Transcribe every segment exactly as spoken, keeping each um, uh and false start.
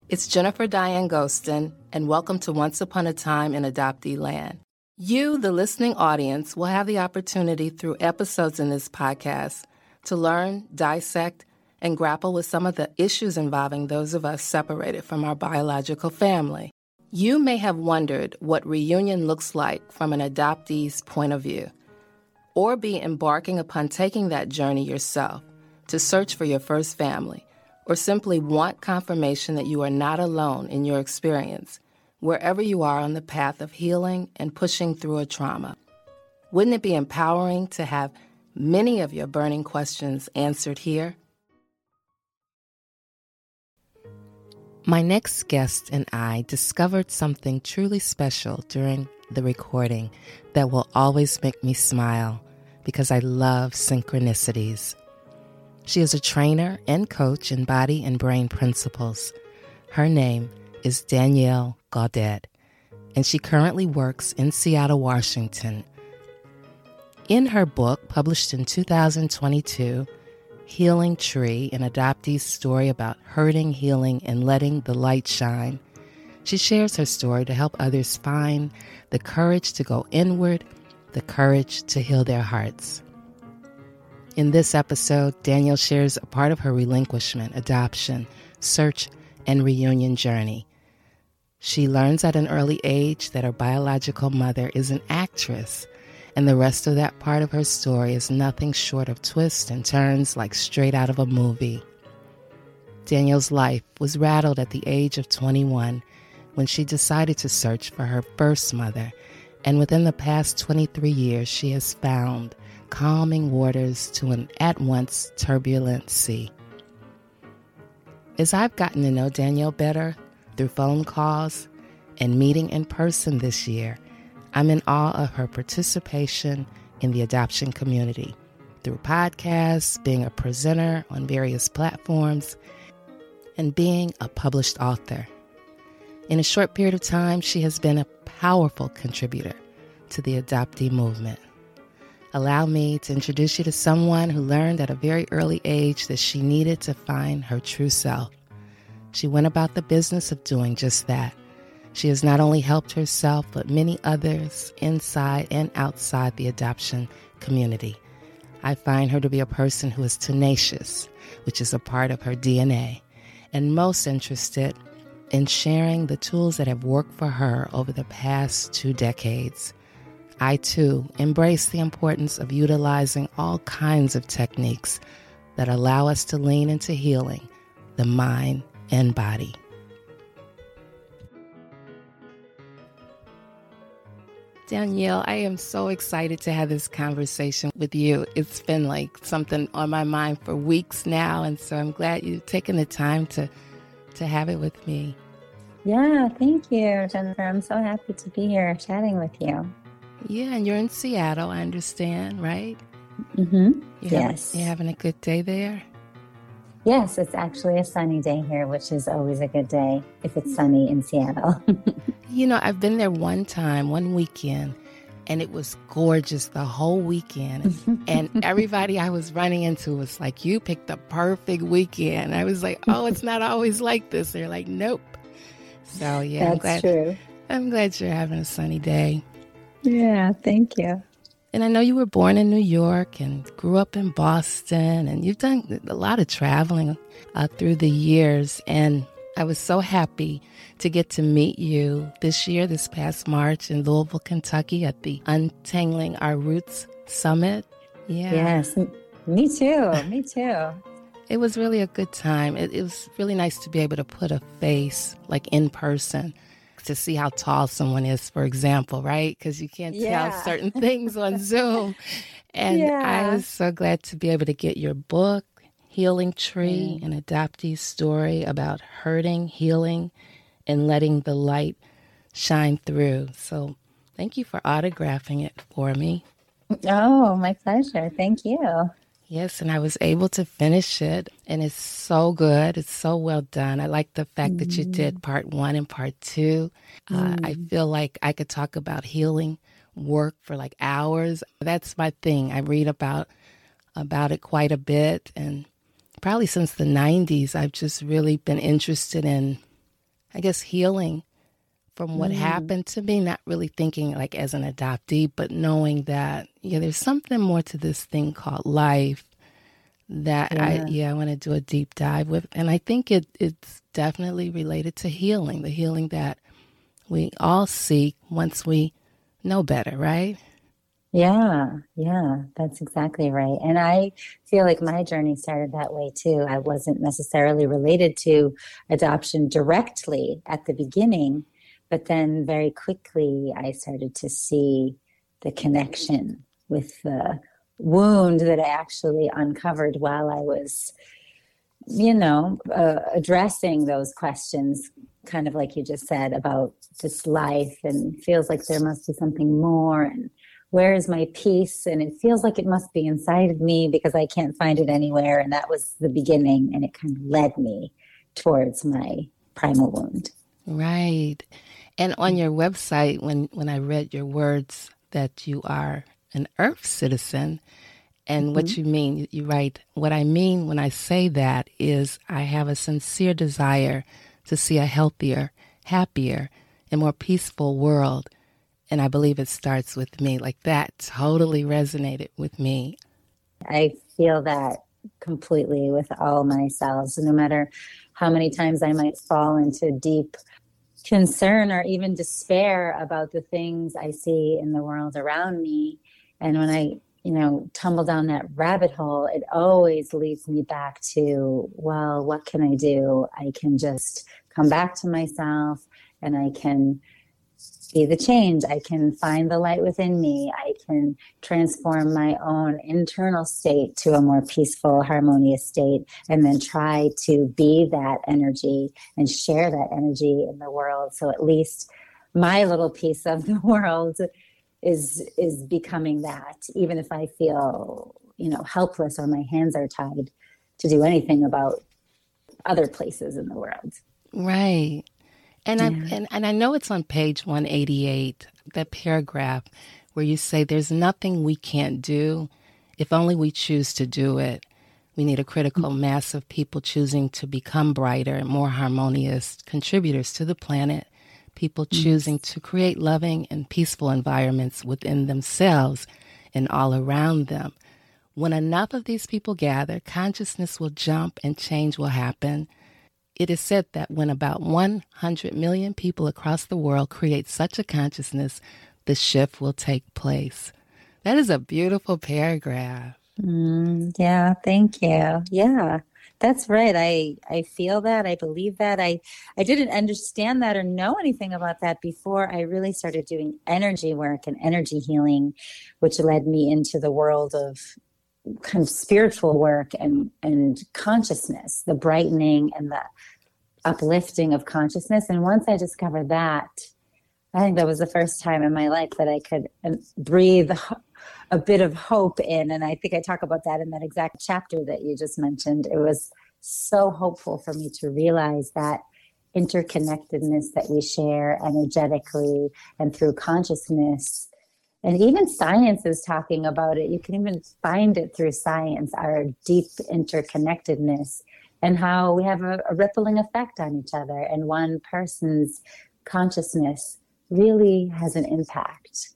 It's Jennifer Diane Gostin, and welcome to Once Upon a Time in Adoptee Land. You, the listening audience, will have the opportunity through episodes in this podcast to learn, dissect, and grapple with some of the issues involving those of us separated from our biological family. You may have wondered what reunion looks like from an adoptee's point of view, or be embarking upon taking that journey yourself to search for your first family, or simply want confirmation that you are not alone in your experience, wherever you are on the path of healing and pushing through a trauma. Wouldn't it be empowering to have many of your burning questions answered here? My next guest and I discovered something truly special during the recording that will always make me smile because I love synchronicities. She is a trainer and coach in body and brain principles. Her name is Danielle Gaudet, and she currently works in Seattle, Washington. In her book, published in two thousand twenty-two, Healing Tree, an adoptee's story about hurting, healing, and letting the light shine, she shares her story to help others find the courage to go inward, the courage to heal their hearts. In this episode, Danielle shares a part of her relinquishment, adoption, search, and reunion journey. She learns at an early age that her biological mother is an actress, and the rest of that part of her story is nothing short of twists and turns like straight out of a movie. Danielle's life was rattled at the age of twenty-one when she decided to search for her first mother, and within the past twenty-three years, she has found calming waters to an at-once turbulent sea. As I've gotten to know Danielle better through phone calls and meeting in person this year, I'm in awe of her participation in the adoption community through podcasts, being a presenter on various platforms, and being a published author. In a short period of time, she has been a powerful contributor to the adoptee movement. Allow me to introduce you to someone who learned at a very early age that she needed to find her true self. She went about the business of doing just that. She has not only helped herself, but many others inside and outside the adoption community. I find her to be a person who is tenacious, which is a part of her D N A, and most interested in sharing the tools that have worked for her over the past two decades. I, too, embrace the importance of utilizing all kinds of techniques that allow us to lean into healing the mind and body. Danielle, I am so excited to have this conversation with you. It's been like something on my mind for weeks now, and so I'm glad you've taken the time to, to have it with me. Yeah, thank you, Jennifer. I'm so happy to be here chatting with you. Yeah, and you're in Seattle, I understand, right? Mm-hmm. You yes. Having, you having a good day there? Yes, it's actually a sunny day here, which is always a good day if it's sunny in Seattle. You know, I've been there one time, one weekend, and it was gorgeous the whole weekend. And everybody I was running into was like, you picked the perfect weekend. I was like, oh, it's not always like this. They're like, nope. So, yeah, That's I'm glad, true. I'm glad you're having a sunny day. Yeah, thank you. And I know you were born in New York and grew up in Boston, and you've done a lot of traveling uh, through the years. And I was so happy to get to meet you this year, this past March in Louisville, Kentucky at the Untangling Our Roots Summit. Yeah. Yes, me too. Me too. It was really a good time. It, it was really nice to be able to put a face, like in person, to see how tall someone is, for example, right? Because you can't yeah. tell certain things on Zoom. And yeah. I was so glad to be able to get your book, Healing Tree, mm. an adoptee's story about hurting, healing, and letting the light shine through. So thank you for autographing it for me. Oh, my pleasure. Thank you. Yes, and I was able to finish it, and it's so good. It's so well done. I like the fact mm. that you did part one and part two. Mm. Uh, I feel like I could talk about healing work for like hours. That's my thing. I read about about it quite a bit, and probably since the nineties, I've just really been interested in I guess, healing from what Mm. happened to me, not really thinking like as an adoptee, but knowing that, yeah, there's something more to this thing called life that Yeah. I, yeah, I want to do a deep dive with. And I think it it's definitely related to healing, the healing that we all seek once we know better, right? Yeah, yeah, that's exactly right. And I feel like my journey started that way too. I wasn't necessarily related to adoption directly at the beginning, but then very quickly I started to see the connection with the wound that I actually uncovered while I was, you know, uh, addressing those questions, kind of like you just said about this life, and feels like there must be something more, and where is my peace? And it feels like it must be inside of me because I can't find it anywhere. And that was the beginning, and it kind of led me towards my primal wound. Right. And on your website, when, when I read your words that you are an Earth citizen, and mm-hmm. what you mean, you write, what I mean when I say that is I have a sincere desire to see a healthier, happier, and more peaceful world. And I believe it starts with me. Like that totally resonated with me. I feel that completely with all my cells. No matter how many times I might fall into deep concern or even despair about the things I see in the world around me. And when I, you know, tumble down that rabbit hole, it always leads me back to, well, what can I do? I can just come back to myself, and I can be the change. I can find the light within me. I can transform my own internal state to a more peaceful, harmonious state, and then try to be that energy and share that energy in the world. So at least my little piece of the world is is becoming that, even if I feel, you know, helpless or my hands are tied to do anything about other places in the world. Right. And, yeah. I, and and I know it's on page one eighty-eight, that paragraph where you say there's nothing we can't do if only we choose to do it. We need a critical mass of people choosing to become brighter and more harmonious contributors to the planet, people choosing to create loving and peaceful environments within themselves and all around them. When enough of these people gather, consciousness will jump and change will happen. It is said that when about one hundred million people across the world create such a consciousness, the shift will take place. That is a beautiful paragraph. Mm, yeah, thank you. Yeah, that's right. I, I feel that. I believe that. I, I didn't understand that or know anything about that before I really started doing energy work and energy healing, which led me into the world of kind of spiritual work and, and consciousness, the brightening and the uplifting of consciousness. And once I discovered that, I think that was the first time in my life that I could breathe a bit of hope in. And I think I talk about that in that exact chapter that you just mentioned. It was so hopeful for me to realize that interconnectedness that we share energetically and through consciousness. And even science is talking about it. You can even find it through science, our deep interconnectedness, and how we have a, a rippling effect on each other. And one person's consciousness really has an impact.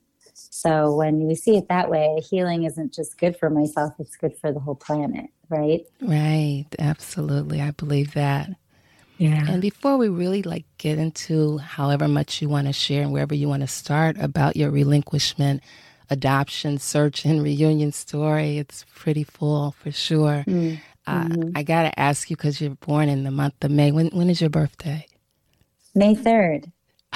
So when we see it that way, healing isn't just good for myself, it's good for the whole planet, right? Right. Absolutely. I believe that. Yeah. And before we really like get into however much you want to share and wherever you want to start about your relinquishment, adoption, search, and reunion story, it's pretty full for sure. Mm. Uh, mm-hmm. I got to ask you, because you're born in the month of May. When When is your birthday? May third.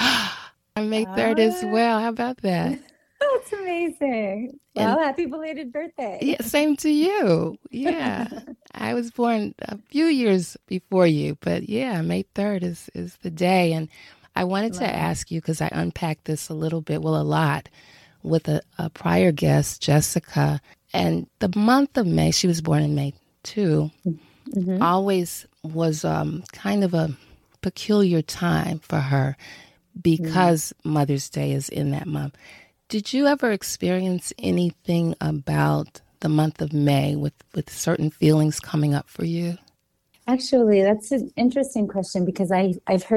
I'm May third uh, as well. How about that? That's amazing. Well, and, happy belated birthday. Yeah, same to you. Yeah. I was born a few years before you, but yeah, May third is, is the day. And I wanted wow. to ask you, because I unpacked this a little bit, well, a lot, with a, a prior guest, Jessica. And the month of May, she was born in May too, mm-hmm. always was um, kind of a peculiar time for her because mm-hmm. Mother's Day is in that month. Did you ever experience anything about the month of May with, with certain feelings coming up for you? Actually, that's an interesting question, because I, I've heard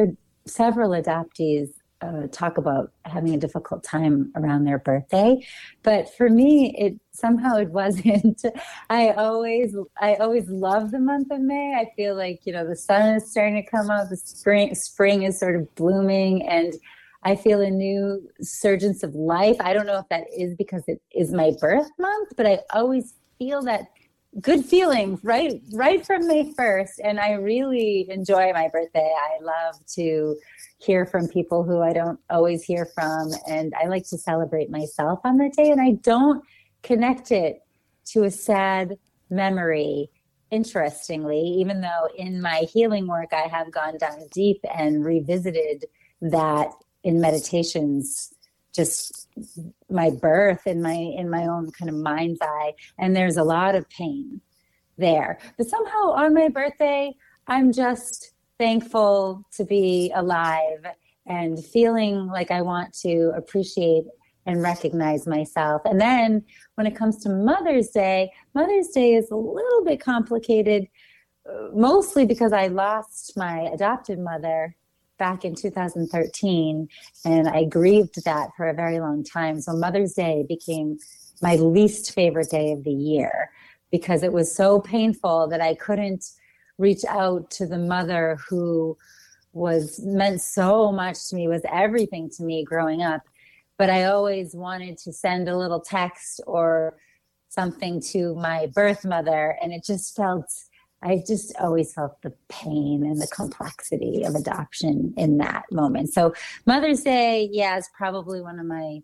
several adoptees uh, talk about having a difficult time around their birthday, but for me, it somehow it wasn't. I always, I always love the month of May. I feel like, you know, the sun is starting to come out, the spring, spring is sort of blooming, and I feel a new surgence of life. I don't know if that is because it is my birth month, but I always feel that good feeling right, right from May first. And I really enjoy my birthday. I love to hear from people who I don't always hear from. And I like to celebrate myself on that day. And I don't connect it to a sad memory. Interestingly, even though in my healing work, I have gone down deep and revisited that in meditations, just my birth in my in my own kind of mind's eye, and there's a lot of pain there. But somehow on my birthday, I'm just thankful to be alive and feeling like I want to appreciate and recognize myself. And then when it comes to Mother's Day, Mother's Day is a little bit complicated, mostly because I lost my adopted mother back in two thousand thirteen, and I grieved that for a very long time. So Mother's Day became my least favorite day of the year because it was so painful that I couldn't reach out to the mother who was meant so much to me, was everything to me growing up. But I always wanted to send a little text or something to my birth mother, and it just felt I just always felt the pain and the complexity of adoption in that moment. So Mother's Day, yeah, is probably one of my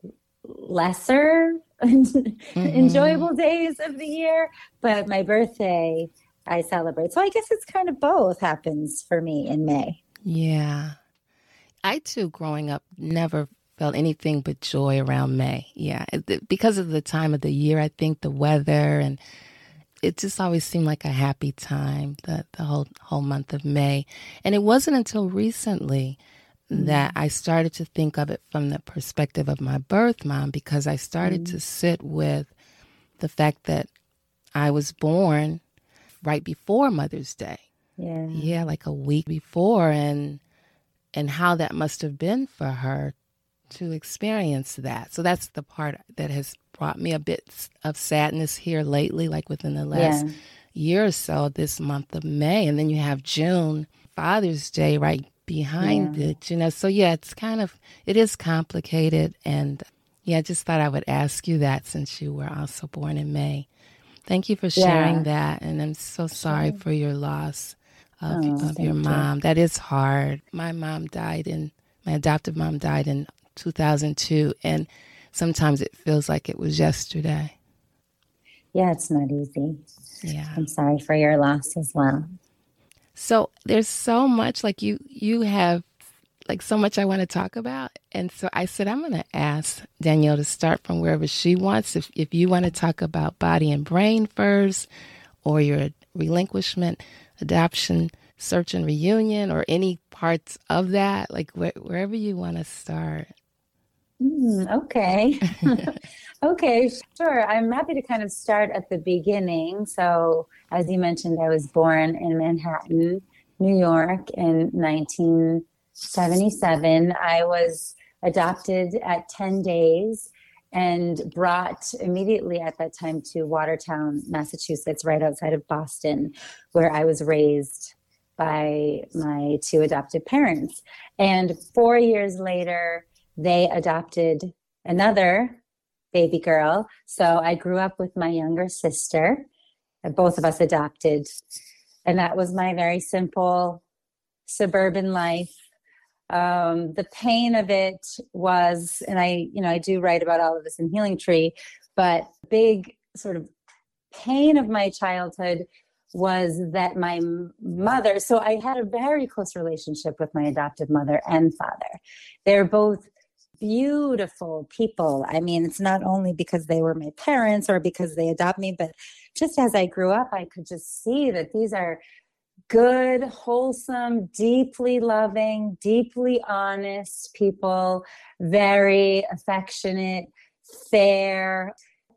lesser mm-hmm. enjoyable days of the year, but my birthday, I celebrate. So I guess it's kind of both happens for me in May. Yeah. I too, growing up, never felt anything but joy around May. Yeah. Because of the time of the year, I think the weather, and it just always seemed like a happy time, the, the whole whole month of May. And it wasn't until recently mm-hmm. that I started to think of it from the perspective of my birth mom, because I started mm-hmm. to sit with the fact that I was born right before Mother's Day. Yeah. Yeah, like a week before, and and how that must have been for her to experience that. So that's the part that has brought me a bit of sadness here lately, like within the last yeah. year or so, this month of May. And then you have June, Father's Day right behind yeah. it, you know. So yeah, it's kind of, it is complicated. And yeah, I just thought I would ask you that since you were also born in May. Thank you for sharing yeah. that. And I'm so sorry sure. for your loss of, oh, of your mom. You. That is hard. My mom died in, my adoptive mom died in two thousand two. And sometimes it feels like it was yesterday. Yeah, it's not easy. Yeah. I'm sorry for your loss as well. So there's so much, like you, you have like so much I want to talk about. And so I said, I'm going to ask Danielle to start from wherever she wants. If, if you want to talk about body and brain first, or your relinquishment, adoption, search and reunion, or any parts of that, like wh- wherever you want to start. Mm, okay. Okay, sure. I'm happy to kind of start at the beginning. So as you mentioned, I was born in Manhattan, New York in nineteen seventy-seven. I was adopted at ten days and brought immediately at that time to Watertown, Massachusetts, right outside of Boston, where I was raised by my two adoptive parents. And four years later, they adopted another baby girl. So I grew up with my younger sister, and both of us adopted. And that was my very simple suburban life. Um, the pain of it was, and I, you know, I do write about all of this in Healing Tree, but big sort of pain of my childhood was that my mother, so I had a very close relationship with my adoptive mother and father. They're both beautiful people. I mean, it's not only because they were my parents or because they adopt me, but just as I grew up, I could just see that these are good, wholesome, deeply loving, deeply honest people, very affectionate, fair.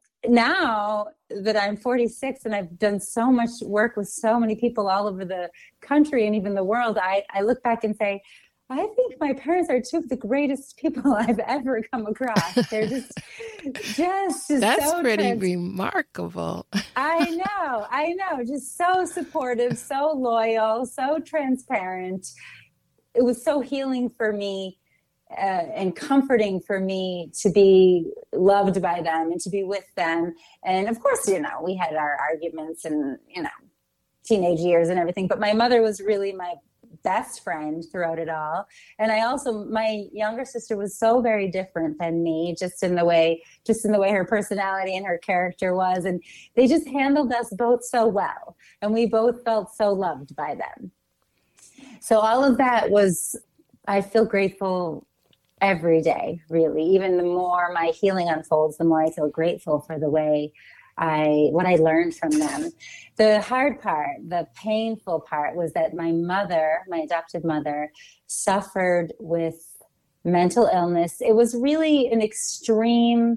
Now that I'm forty-six and I've done so much work with so many people all over the country and even the world, I, I look back and say, I think my parents are two of the greatest people I've ever come across. They're just, just, just That's so pretty trans- remarkable. I know, I know, just so supportive, so loyal, so transparent. It was so healing for me uh, and comforting for me to be loved by them and to be with them. And of course, you know, we had our arguments and, you know, teenage years and everything, but my mother was really my best friend throughout it all. And I also, my younger sister was so very different than me, just in the way, just in the way her personality and her character was. And they just handled us both so well. And we both felt so loved by them. So all of that was, I feel grateful every day, really. Even the more my healing unfolds, the more I feel grateful for the way I, what I learned from them. The hard part, the painful part was that my mother, my adopted mother, suffered with mental illness. It was really an extreme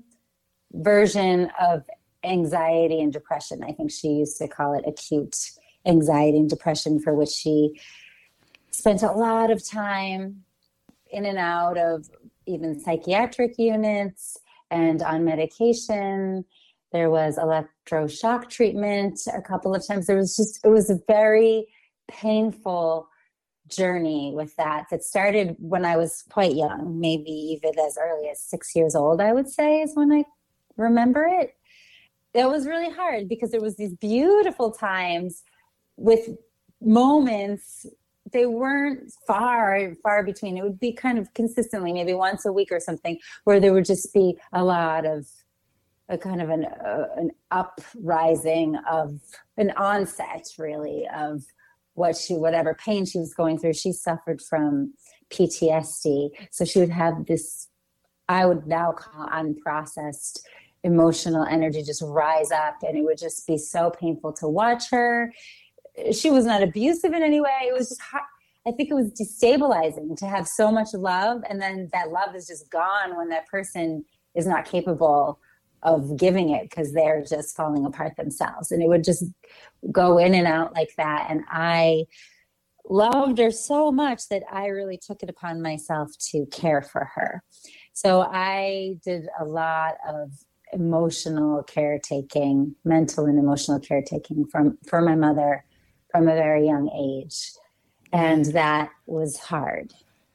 version of anxiety and depression. I think she used to call it acute anxiety and depression, for which she spent a lot of time in and out of even psychiatric units and on medication. There was electroshock treatment a couple of times. There was just, it was a very painful journey with that, that started when I was quite young, maybe even as early as six years old, I would say, is when I remember it. It was really hard because there was these beautiful times with moments. They weren't far, far between. It would be kind of consistently, maybe once a week or something, where there would just be a lot of a kind of an uh, an uprising of an onset, really, of what she, whatever pain she was going through. She suffered from P T S D. So she would have this, I would now call unprocessed emotional energy just rise up, and it would just be so painful to watch her. She was not abusive in any way. It was just hard. I think it was destabilizing to have so much love, and then that love is just gone when that person is not capable of giving it because they're just falling apart themselves. And it would just go in and out like that. And I loved her so much that I really took it upon myself to care for her. So I did a lot of emotional caretaking, mental and emotional caretaking from for my mother from a very young age. And that was hard.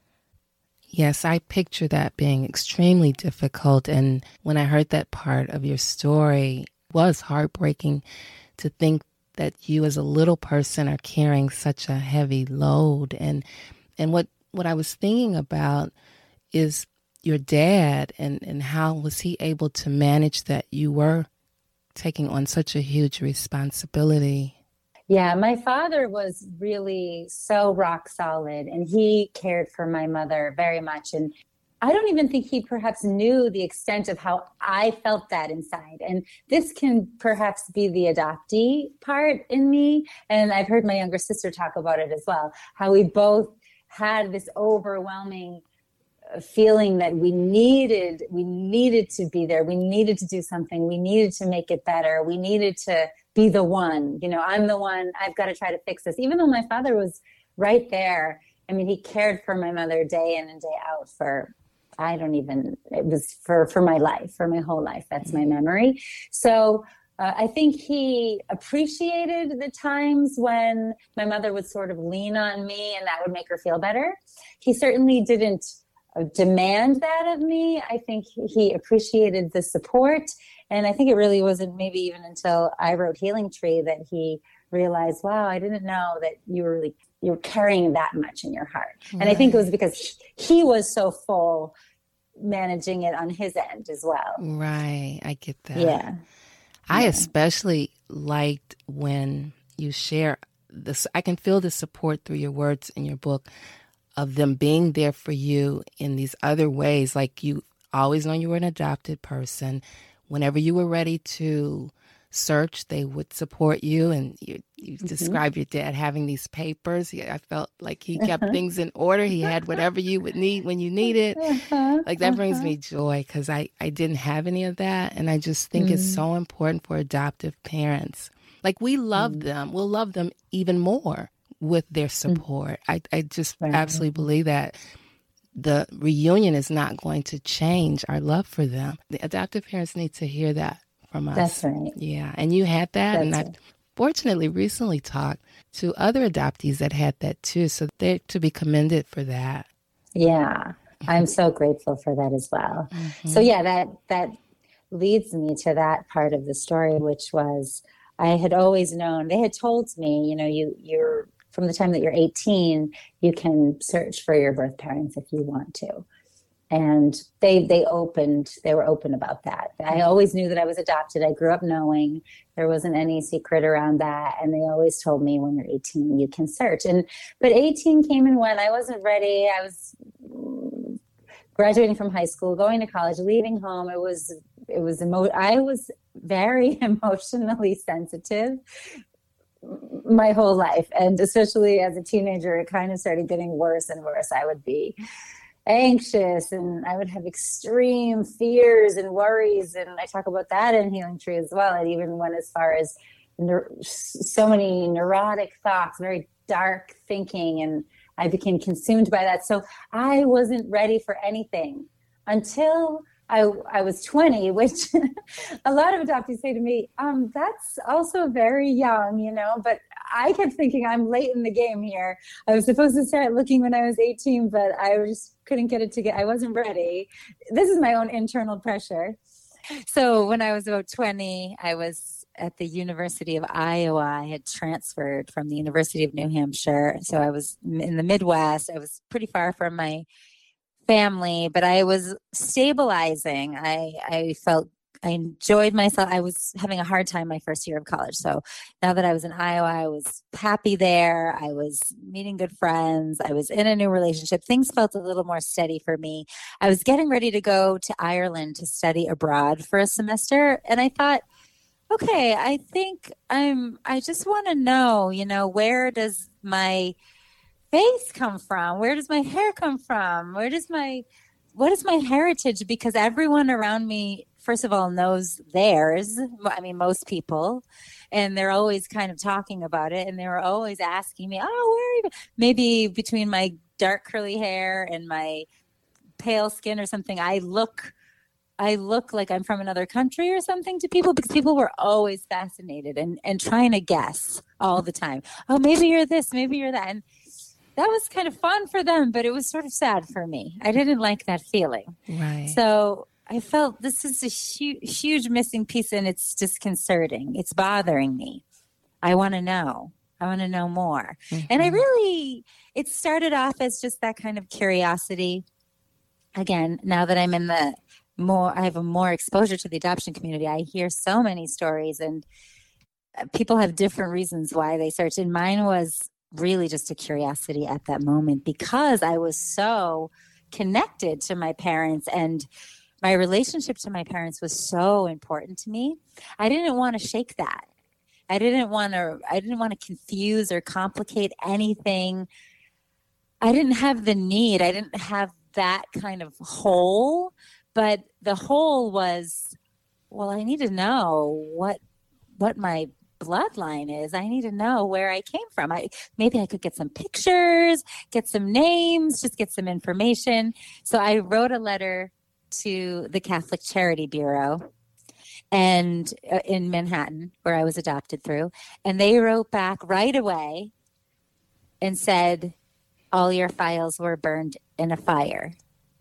Yes, I picture that being extremely difficult. And when I heard that part of your story, it was heartbreaking to think that you as a little person are carrying such a heavy load. And and what, what I was thinking about is your dad and, and how was he able to manage that? You were taking on such a huge responsibility. Yeah, my father was really so rock solid, and he cared for my mother very much. And I don't even think he perhaps knew the extent of how I felt that inside. And this can perhaps be the adoptee part in me. And I've heard my younger sister talk about it as well, how we both had this overwhelming feeling that we needed, we needed to be there. We needed to do something. We needed to make it better. We needed to be the one, you know, I'm the one, I've got to try to fix this. Even though my father was right there. I mean, he cared for my mother day in and day out for, I don't even, it was for, for my life, for my whole life. That's my memory. So uh, I think he appreciated the times when my mother would sort of lean on me and that would make her feel better. He certainly didn't demand that of me. I think he appreciated the support. And I think it really wasn't maybe even until I wrote Healing Tree that he realized, wow, I didn't know that you were really, you were carrying that much in your heart. Right. And I think it was because he, he was so full managing it on his end as well. Right. I get that. Yeah. I yeah. especially liked when you share this. I can feel the support through your words in your book of them being there for you in these other ways. Like you always know you were an adopted person. Whenever you were ready to search, they would support you. And you, you mm-hmm. described your dad having these papers. He, I felt like he kept uh-huh. things in order. He had whatever you would need when you need it. Uh-huh. Like that uh-huh. brings me joy because I, I didn't have any of that. And I just think mm. it's so important for adoptive parents. Like we love mm. them. We'll love them even more with their support. I, I just right. absolutely believe that the reunion is not going to change our love for them. The adoptive parents need to hear that from us. That's right. Yeah. And you had that. That's and I right. fortunately recently talked to other adoptees that had that too. So they're to be commended for that. Yeah. I'm so grateful for that as well. Mm-hmm. So yeah, that, that leads me to that part of the story, which was I had always known, they had told me, you know, you, you're, from the time that you're eighteen, you can search for your birth parents if you want to. And they they opened, they were open about that. I always knew that I was adopted. I grew up knowing there wasn't any secret around that. And they always told me when you're eighteen, you can search. And but eighteen came and went. I wasn't ready. I was graduating from high school, going to college, leaving home. It was, it was, emo- I was very emotionally sensitive my whole life. And especially as a teenager, it kind of started getting worse and worse. I would be anxious and I would have extreme fears and worries. And I talk about that in Healing Tree as well. It even went as far as neur- so many neurotic thoughts, very dark thinking. And I became consumed by that. So I wasn't ready for anything until I, I was twenty, which a lot of adoptees say to me, um, that's also very young, you know, but I kept thinking I'm late in the game here. I was supposed to start looking when I was eighteen, but I just couldn't get it together. I wasn't ready. This is my own internal pressure. So when I was about twenty, I was at the University of Iowa. I had transferred from the University of New Hampshire. So I was in the Midwest. I was pretty far from my family, but I was stabilizing. I, I felt I enjoyed myself. I was having a hard time my first year of college. So now that I was in Iowa, I was happy there. I was meeting good friends. I was in a new relationship. Things felt a little more steady for me. I was getting ready to go to Ireland to study abroad for a semester. And I thought, okay, I think I'm, I just want to know, you know, where does my face come from? Where does my hair come from? Where does my, what is my heritage? Because everyone around me, first of all, knows theirs. I mean, most people, and they're always kind of talking about it. And they were always asking me, oh, where are you? Maybe between my dark curly hair and my pale skin or something, I look, I look like I'm from another country or something to people, because people were always fascinated and, and trying to guess all the time. Oh, maybe you're this, maybe you're that. And that was kind of fun for them, but it was sort of sad for me. I didn't like that feeling. Right. So I felt this is a hu- huge missing piece, and it's disconcerting. It's bothering me. I want to know. I want to know more. Mm-hmm. And I really, it started off as just that kind of curiosity. Again, now that I'm in the more, I have a more exposure to the adoption community, I hear so many stories, and people have different reasons why they search. And mine was really just a curiosity at that moment, because I was so connected to my parents, and my relationship to my parents was so important to me. I didn't want to shake that. I didn't want to, I didn't want to confuse or complicate anything. I didn't have the need. I didn't have that kind of hole, but the hole was, well, I need to know what, what my bloodline is. I need to know where I came from. I maybe I could get some pictures, get some names, just get some information. So I wrote a letter to the Catholic Charity Bureau and uh, in Manhattan, where I was adopted through, and they wrote back right away and said all your files were burned in a fire.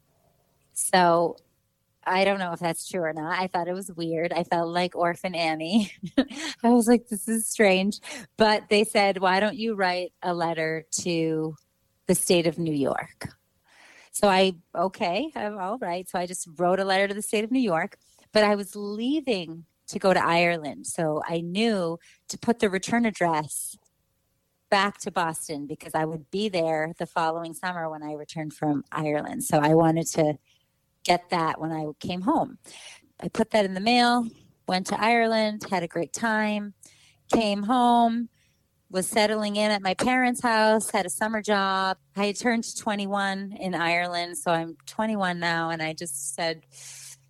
So I don't know if that's true or not. I thought it was weird. I felt like Orphan Annie. I was like, this is strange. But they said, why don't you write a letter to the state of New York? So I, okay, I'm all right. So I just wrote a letter to the state of New York, but I was leaving to go to Ireland. So I knew to put the return address back to Boston, because I would be there the following summer when I returned from Ireland. So I wanted to get that when I came home. I put that in the mail, went to Ireland, had a great time, came home, was settling in at my parents' house, had a summer job. I had turned twenty-one in Ireland, so I'm twenty-one now, and I just said,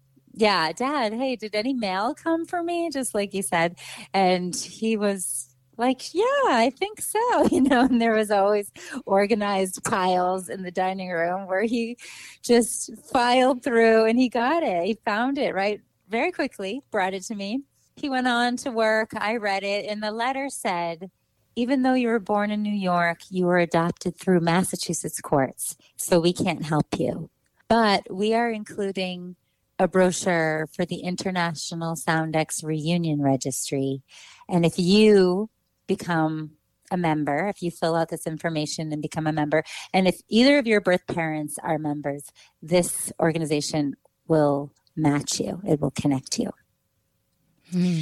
yeah, Dad, hey, did any mail come for me? Just like you said. And he was like, yeah, I think so. You know, and there was always organized piles in the dining room where he just filed through and he got it. He found it right very quickly, brought it to me. He went on to work. I read it, and the letter said, even though you were born in New York, you were adopted through Massachusetts courts, so we can't help you. But we are including a brochure for the International Soundex Reunion Registry. And if you become a member, if you fill out this information and become a member, and if either of your birth parents are members, this organization will match you. It will connect you. Hmm.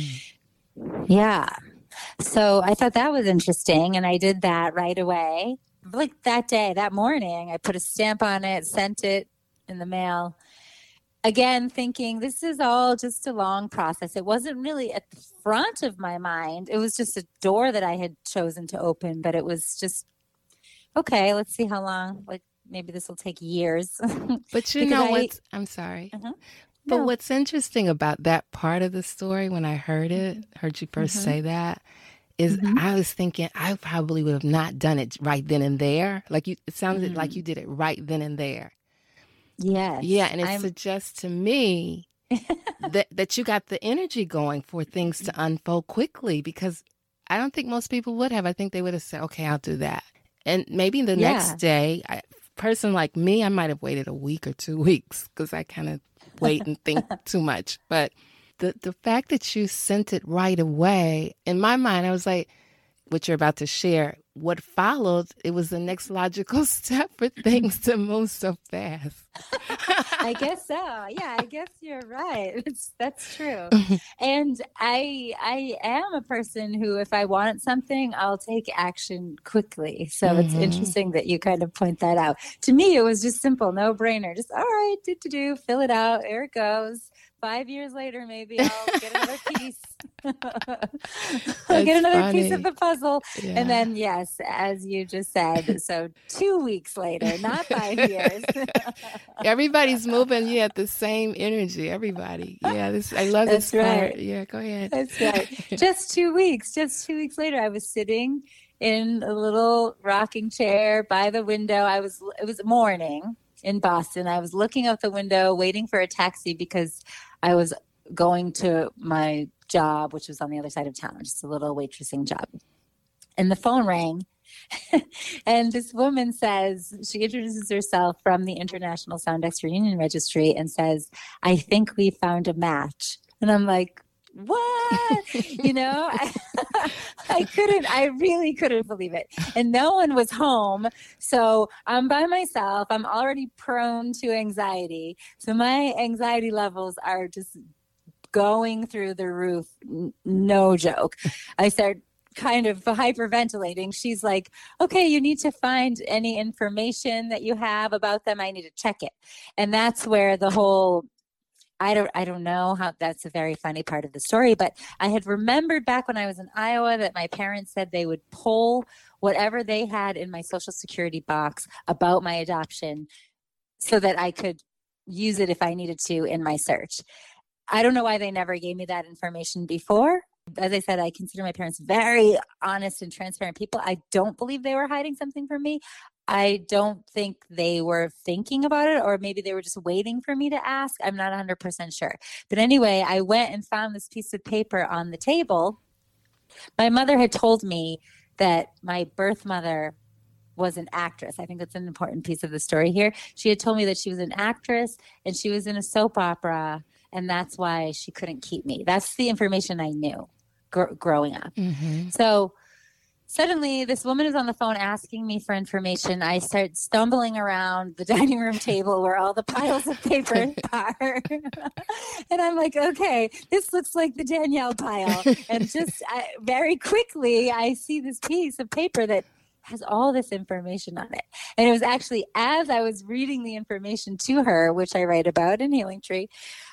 Yeah. So I thought that was interesting, and I did that right away. Like that day, that morning, I put a stamp on it, sent it in the mail. Again, thinking this is all just a long process. It wasn't really at the front of my mind. It was just a door that I had chosen to open, but it was just, okay, let's see how long. Like maybe this will take years. But you know I, what's, I'm sorry. Uh-huh. But no. What's interesting about that part of the story when I heard it, heard you first mm-hmm. say that, is mm-hmm. I was thinking I probably would have not done it right then and there. Like you, it sounded mm-hmm. like you did it right then and there. Yes. Yeah, and it I'm... suggests to me that that you got the energy going for things to unfold quickly, because I don't think most people would have. I think they would have said, okay, I'll do that. And maybe the yeah. next day, a person like me, I might have waited a week or two weeks because I kind of wait and think too much. But the, the fact that you sent it right away, in my mind, I was like, what you're about to share, what followed, it was the next logical step for things to move so fast. I guess so. Yeah, I guess you're right. It's, that's true. And I I am a person who, if I want something, I'll take action quickly. So mm-hmm. it's interesting that you kind of point that out. To me, it was just simple, no brainer. Just, all right, do to do, fill it out. There it goes. Five years later, maybe I'll get another piece. I'll get another funny. piece of the puzzle. Yeah. And then, yes, as you just said, so two weeks later, not five years. Everybody's moving, yeah, the same energy. Everybody. Yeah, this I love That's this right. part. Yeah, go ahead. That's right. Just two weeks, just two weeks later, I was sitting in a little rocking chair by the window. I was, it was morning in Boston. I was looking out the window, waiting for a taxi because I was going to my job, which was on the other side of town, just a little waitressing job. And the phone rang. And this woman says, she introduces herself from the International Soundex Reunion Registry and says, I think we found a match. And I'm like, what? You know, I, I couldn't, I really couldn't believe it. And no one was home. So I'm by myself. I'm already prone to anxiety. So my anxiety levels are just going through the roof. No joke. I start kind of hyperventilating. She's like, okay, you need to find any information that you have about them. I need to check it. And that's where the whole I don't I don't know how, that's a very funny part of the story, but I had remembered back when I was in Iowa that my parents said they would pull whatever they had in my Social Security box about my adoption so that I could use it if I needed to in my search. I don't know why they never gave me that information before. As I said, I consider my parents very honest and transparent people. I don't believe they were hiding something from me. I don't think they were thinking about it, or maybe they were just waiting for me to ask. I'm not one hundred percent sure. But anyway, I went and found this piece of paper on the table. My mother had told me that my birth mother was an actress. I think that's an important piece of the story here. She had told me that she was an actress and she was in a soap opera, and that's why she couldn't keep me. That's the information I knew gr- growing up. Mm-hmm. So suddenly, this woman is on the phone asking me for information. I start stumbling around the dining room table where all the piles of paper are. And I'm like, okay, this looks like the Danielle pile. And just I, very quickly, I see this piece of paper that has all this information on it. And it was actually as I was reading the information to her, which I write about in Healing Tree,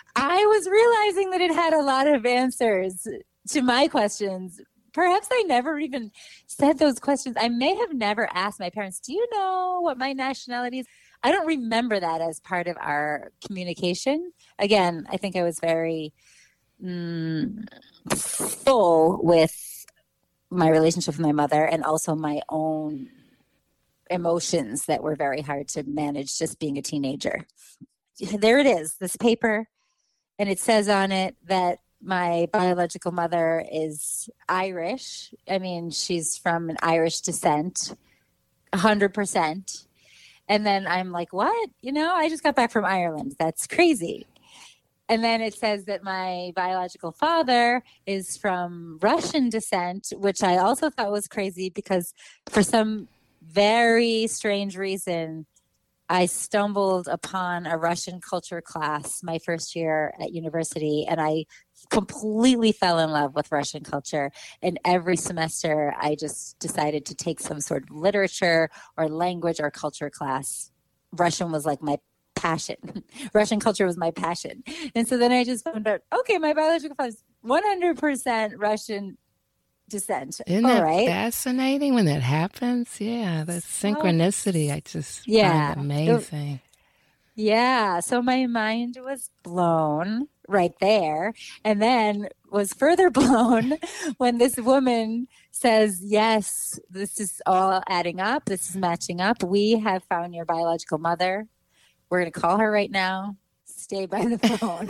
I was realizing that it had a lot of answers to my questions. Perhaps I never even said those questions. I may have never asked my parents, do you know what my nationality is? I don't remember that as part of our communication. Again, I think I was very mm, full with my relationship with my mother and also my own emotions that were very hard to manage just being a teenager. There it is, this paper, and it says on it that my biological mother is Irish. I mean, she's from an Irish descent, one hundred percent. And then I'm like, what? You know, I just got back from Ireland. That's crazy. And then it says that my biological father is from Russian descent, which I also thought was crazy because for some very strange reason, I stumbled upon a Russian culture class my first year at university, and I completely fell in love with Russian culture. And every semester, I just decided to take some sort of literature or language or culture class. Russian was like my passion. Russian culture was my passion. And so then I just found out, okay, my biological father is one hundred percent Russian descent. Isn't All that right. fascinating when that happens? Yeah, the synchronicity. I just Yeah. find amazing. Yeah. So my mind was blown right there, and then was further blown when this woman says, yes, this is all adding up. This is matching up. We have found your biological mother. We're going to call her right now. Stay by the phone.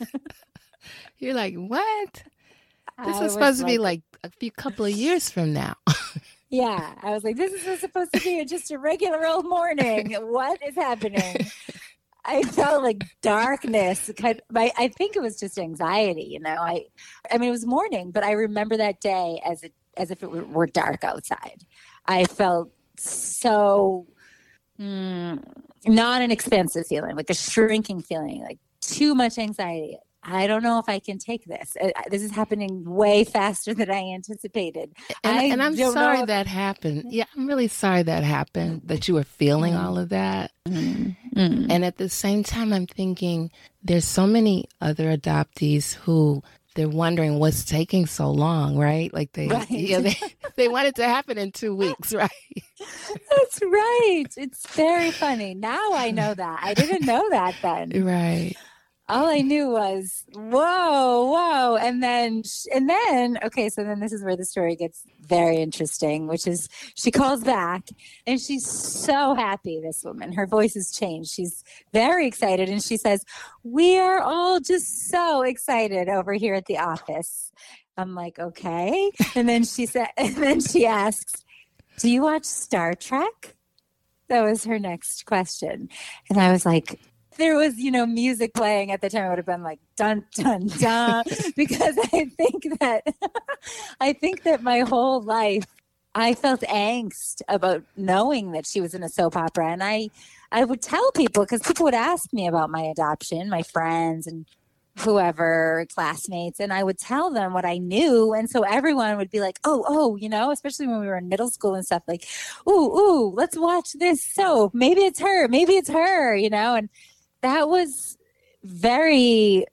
You're like, what? This I is supposed to like, be like a few couple of years from now. Yeah. I was like, this is supposed to be just a regular old morning. What is happening? I felt like darkness. I, I think it was just anxiety, you know. I, I mean, it was morning, but I remember that day as it as if it were, were dark outside. I felt so mm, not an expansive feeling, like a shrinking feeling, like too much anxiety. I don't know if I can take this. This is happening way faster than I anticipated. And, I and I'm don't sorry know if- that happened. Yeah, I'm really sorry that happened, that you were feeling Mm. all of that. Mm. Mm. And at the same time, I'm thinking there's so many other adoptees who they're wondering what's taking so long, right? Like they, Right. yeah, they, they want it to happen in two weeks, right? That's right. It's very funny. Now I know that. I didn't know that then. Right. All I knew was, whoa, whoa. And then, and then, okay, so then this is where the story gets very interesting, which is she calls back and she's so happy, this woman. Her voice has changed. She's very excited. And she says, we are all just so excited over here at the office. I'm like, okay. And then she said, and then she asks, do you watch Star Trek? That was her next question. And I was like, there was, you know, music playing at the time, it would have been like dun dun dun, because I think that I think that my whole life I felt angst about knowing that she was in a soap opera, and I I would tell people because people would ask me about my adoption, my friends and whoever, classmates, and I would tell them what I knew, and so everyone would be like, oh oh, you know, especially when we were in middle school and stuff, like, ooh ooh, let's watch this soap, maybe it's her, maybe it's her, you know, and that was very,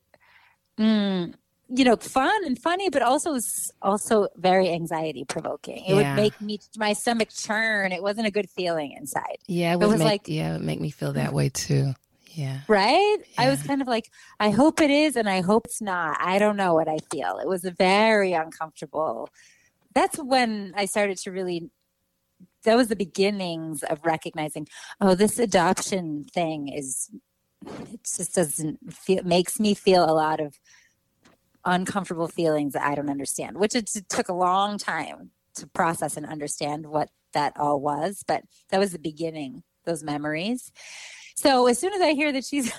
mm, you know, fun and funny, but also was also very anxiety provoking. It Yeah. would make me my stomach churn. It wasn't a good feeling inside. Yeah, it, It would was make, like- yeah, it would make me feel that way too. Yeah. Right? I was Yeah. kind of like, I hope it is, and I hope it's not. I don't know what I feel. It was very uncomfortable. That's when I started to really. That was the beginnings of recognizing, oh, this adoption thing is. It just doesn't feel, makes me feel a lot of uncomfortable feelings that I don't understand, which it, it took a long time to process and understand what that all was. But that was the beginning, those memories. So as soon as I hear that she's,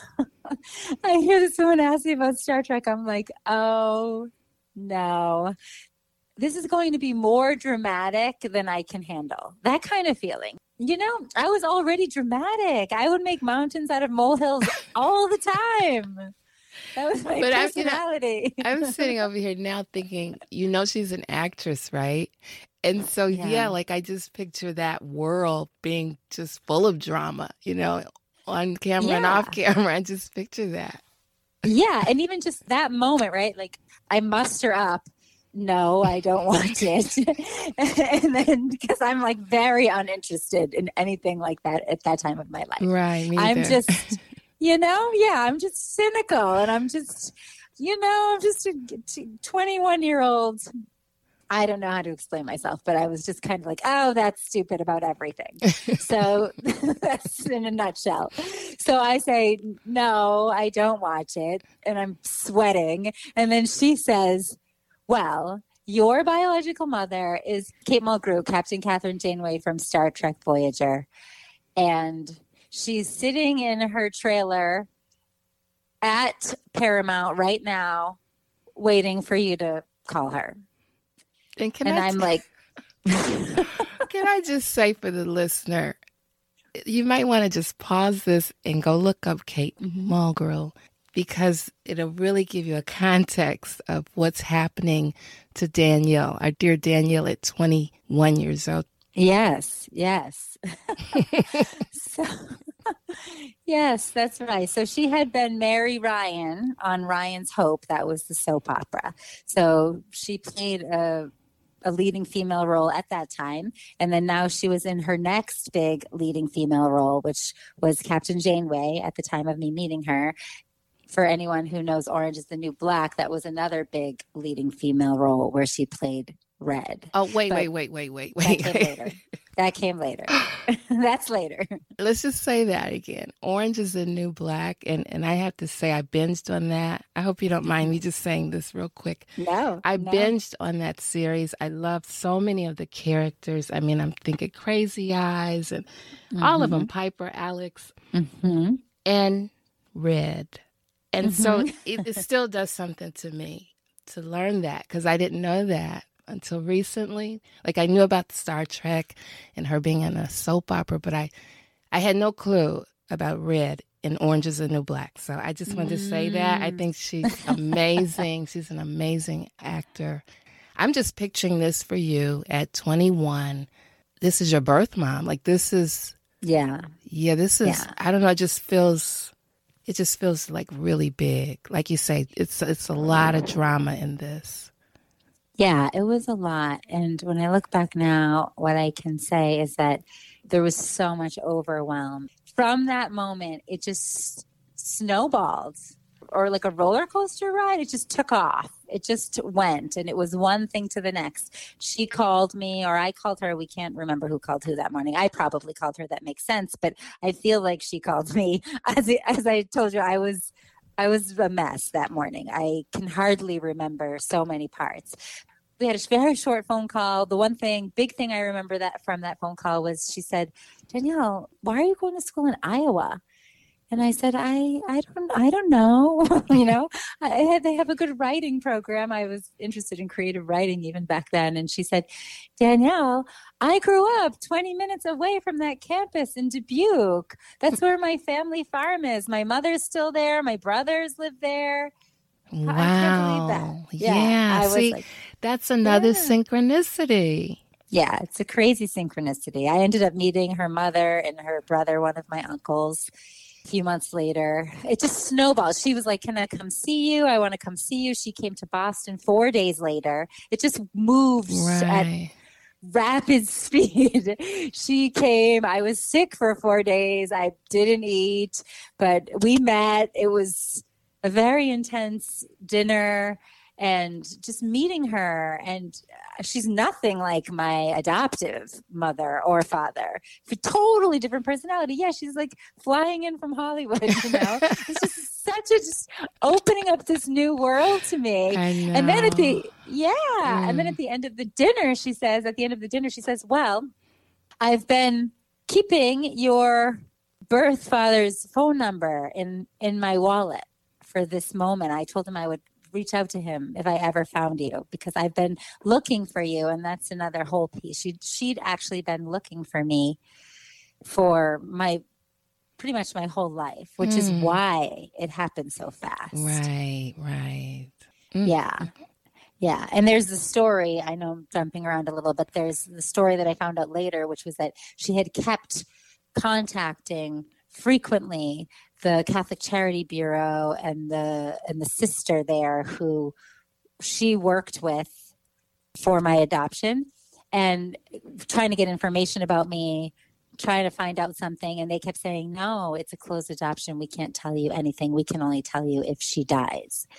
I hear this woman ask me about Star Trek, I'm like, oh no, this is going to be more dramatic than I can handle. That kind of feeling. You know, I was already dramatic. I would make mountains out of molehills all the time. That was my But I- you know, personality. I'm sitting over here now thinking, you know, she's an actress, right? And so, yeah. Yeah. like I just picture that world being just full of drama, you know, on camera and Yeah. off camera. I just picture that. Yeah, and even just that moment, right? Like I muster up, no, I don't want it. And then because I'm like very uninterested in anything like that at that time of my life. Right. Me I'm either. just, you know, yeah, I'm just cynical, and I'm just, you know, I'm just a twenty-one year old I don't know how to explain myself, but I was just kind of like, oh, that's stupid about everything. So that's in a nutshell. So I say, no, I don't watch it. And I'm sweating. And then she says, well, your biological mother is Kate Mulgrew, Captain Catherine Janeway from Star Trek Voyager. And she's sitting in her trailer at Paramount right now, waiting for you to call her. And, can and I I'm t- like, can I just say for the listener, you might want to just pause this and go look up Kate mm-hmm. Mulgrew, because it'll really give you a context of what's happening to Danielle, our dear Danielle at twenty-one years old. Yes, yes. so, yes, that's right. So she had been Mary Ryan on Ryan's Hope. That was the soap opera. So she played a a leading female role at that time. And then now she was in her next big leading female role, which was Captain Janeway at the time of me meeting her. For anyone who knows Orange is the New Black, that was another big leading female role where she played Red. Oh, wait, but wait, wait, wait, wait, wait. That came later. That came later. That's later. Let's just say that again. Orange is the New Black. And, and I have to say, I binged on that. I hope you don't mind me just saying this real quick. No. I no. binged on that series. I loved so many of the characters. I mean, I'm thinking Crazy Eyes and mm-hmm. all of them, Piper, Alex, mm-hmm. and Red. And mm-hmm. so it, it still does something to me to learn that, because I didn't know that until recently. Like, I knew about the Star Trek and her being in a soap opera, but I, I had no clue about Red in Orange is the New Black. So I just wanted mm. to say that. I think she's amazing. She's an amazing actor. I'm just picturing this for you at twenty-one. This is your birth mom. Like, this is... Yeah. Yeah, this is... Yeah. I don't know, it just feels... It just feels like really big. Like you say, it's it's a lot of drama in this. Yeah, it was a lot. And when I look back now, what I can say is that there was so much overwhelm. From that moment, it just snowballed, or like a roller coaster ride. It just took off. It just went, and it was one thing to the next. She called me, or I called her. We can't remember who called who that morning. I probably called her. That makes sense. But I feel like she called me. As, as I told you, I was... I was a mess that morning. I can hardly remember so many parts. We had a very short phone call. The one thing, big thing I remember that from that phone call was she said, Danielle, why are you going to school in Iowa? And I said, I, I don't, I don't know. you know, I had, they have a good writing program. I was interested in creative writing even back then. And she said, Danielle, I grew up twenty minutes away from that campus in Dubuque. That's where my family farm is. My mother's still there. My brothers live there. Wow. I can't believe that. Yeah. yeah. I was See, like, that's another yeah. synchronicity. Yeah, it's a crazy synchronicity. I ended up meeting her mother and her brother, one of my uncles, a few months later. It just snowballed. She was like, can I come see you? I want to come see you. She came to Boston four days later. It just moved right. at rapid speed. She came. I was sick for four days. I didn't eat, but we met. It was a very intense dinner. And just meeting her, and she's nothing like my adoptive mother or father. For totally different personality. Yeah, she's like flying in from Hollywood, you know. It's just such a just opening up this new world to me. I know. And then at the yeah, mm. and then at the end of the dinner, she says, at the end of the dinner, she says, "Well, I've been keeping your birth father's phone number in in my wallet for this moment. I told him I would reach out to him if I ever found you, because I've been looking for you." And that's another whole piece. She'd, she'd actually been looking for me for my, pretty much my whole life, which mm. is why it happened so fast. Right, right. Mm. Yeah. Yeah. And there's the story, I know I'm jumping around a little, but there's the story that I found out later, which was that she had kept contacting frequently the Catholic Charity Bureau and the and the sister there who she worked with for my adoption, and trying to get information about me, trying to find out something. And they kept saying, no, it's a closed adoption. We can't tell you anything. We can only tell you if she dies.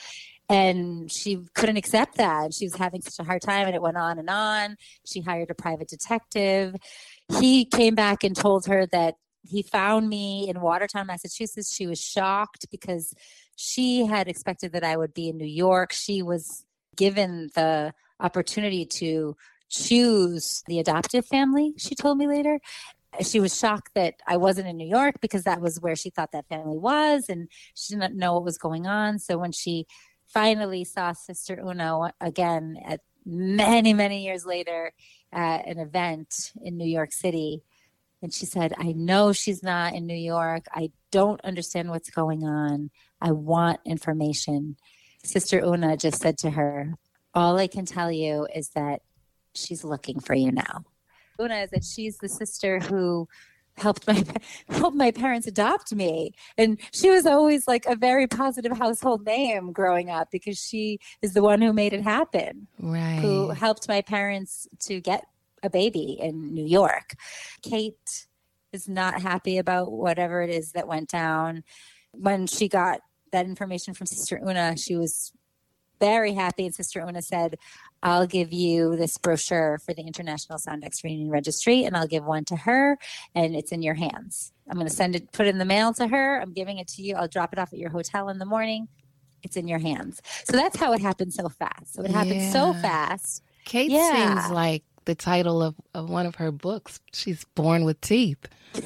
And she couldn't accept that. She was having such a hard time, and it went on and on. She hired a private detective. He came back and told her that he found me in Watertown, Massachusetts. She was shocked because she had expected that I would be in New York. She was given the opportunity to choose the adoptive family, she told me later. She was shocked that I wasn't in New York because that was where she thought that family was, and she didn't know what was going on. So when she finally saw Sister Una again at many, many years later at an event in New York City, and she said, I know she's not in New York. I don't understand what's going on. I want information. Sister Una just said to her, all I can tell you is that she's looking for you now. Una is that she's the sister who helped my helped my parents adopt me. And she was always like a very positive household name growing up because she is the one who made it happen. Right. Who helped my parents to get a baby in New York. Kate is not happy about whatever it is that went down. When she got that information from Sister Una, she was very happy. And Sister Una said, I'll give you this brochure for the International Sound X Reunion Registry, and I'll give one to her, and it's in your hands. I'm going to send it, put it in the mail to her. I'm giving it to you. I'll drop it off at your hotel in the morning. It's in your hands. So that's how it happened so fast. So it happened Yeah. so fast. Kate Yeah. seems like the title of, of one of her books. She's born with teeth.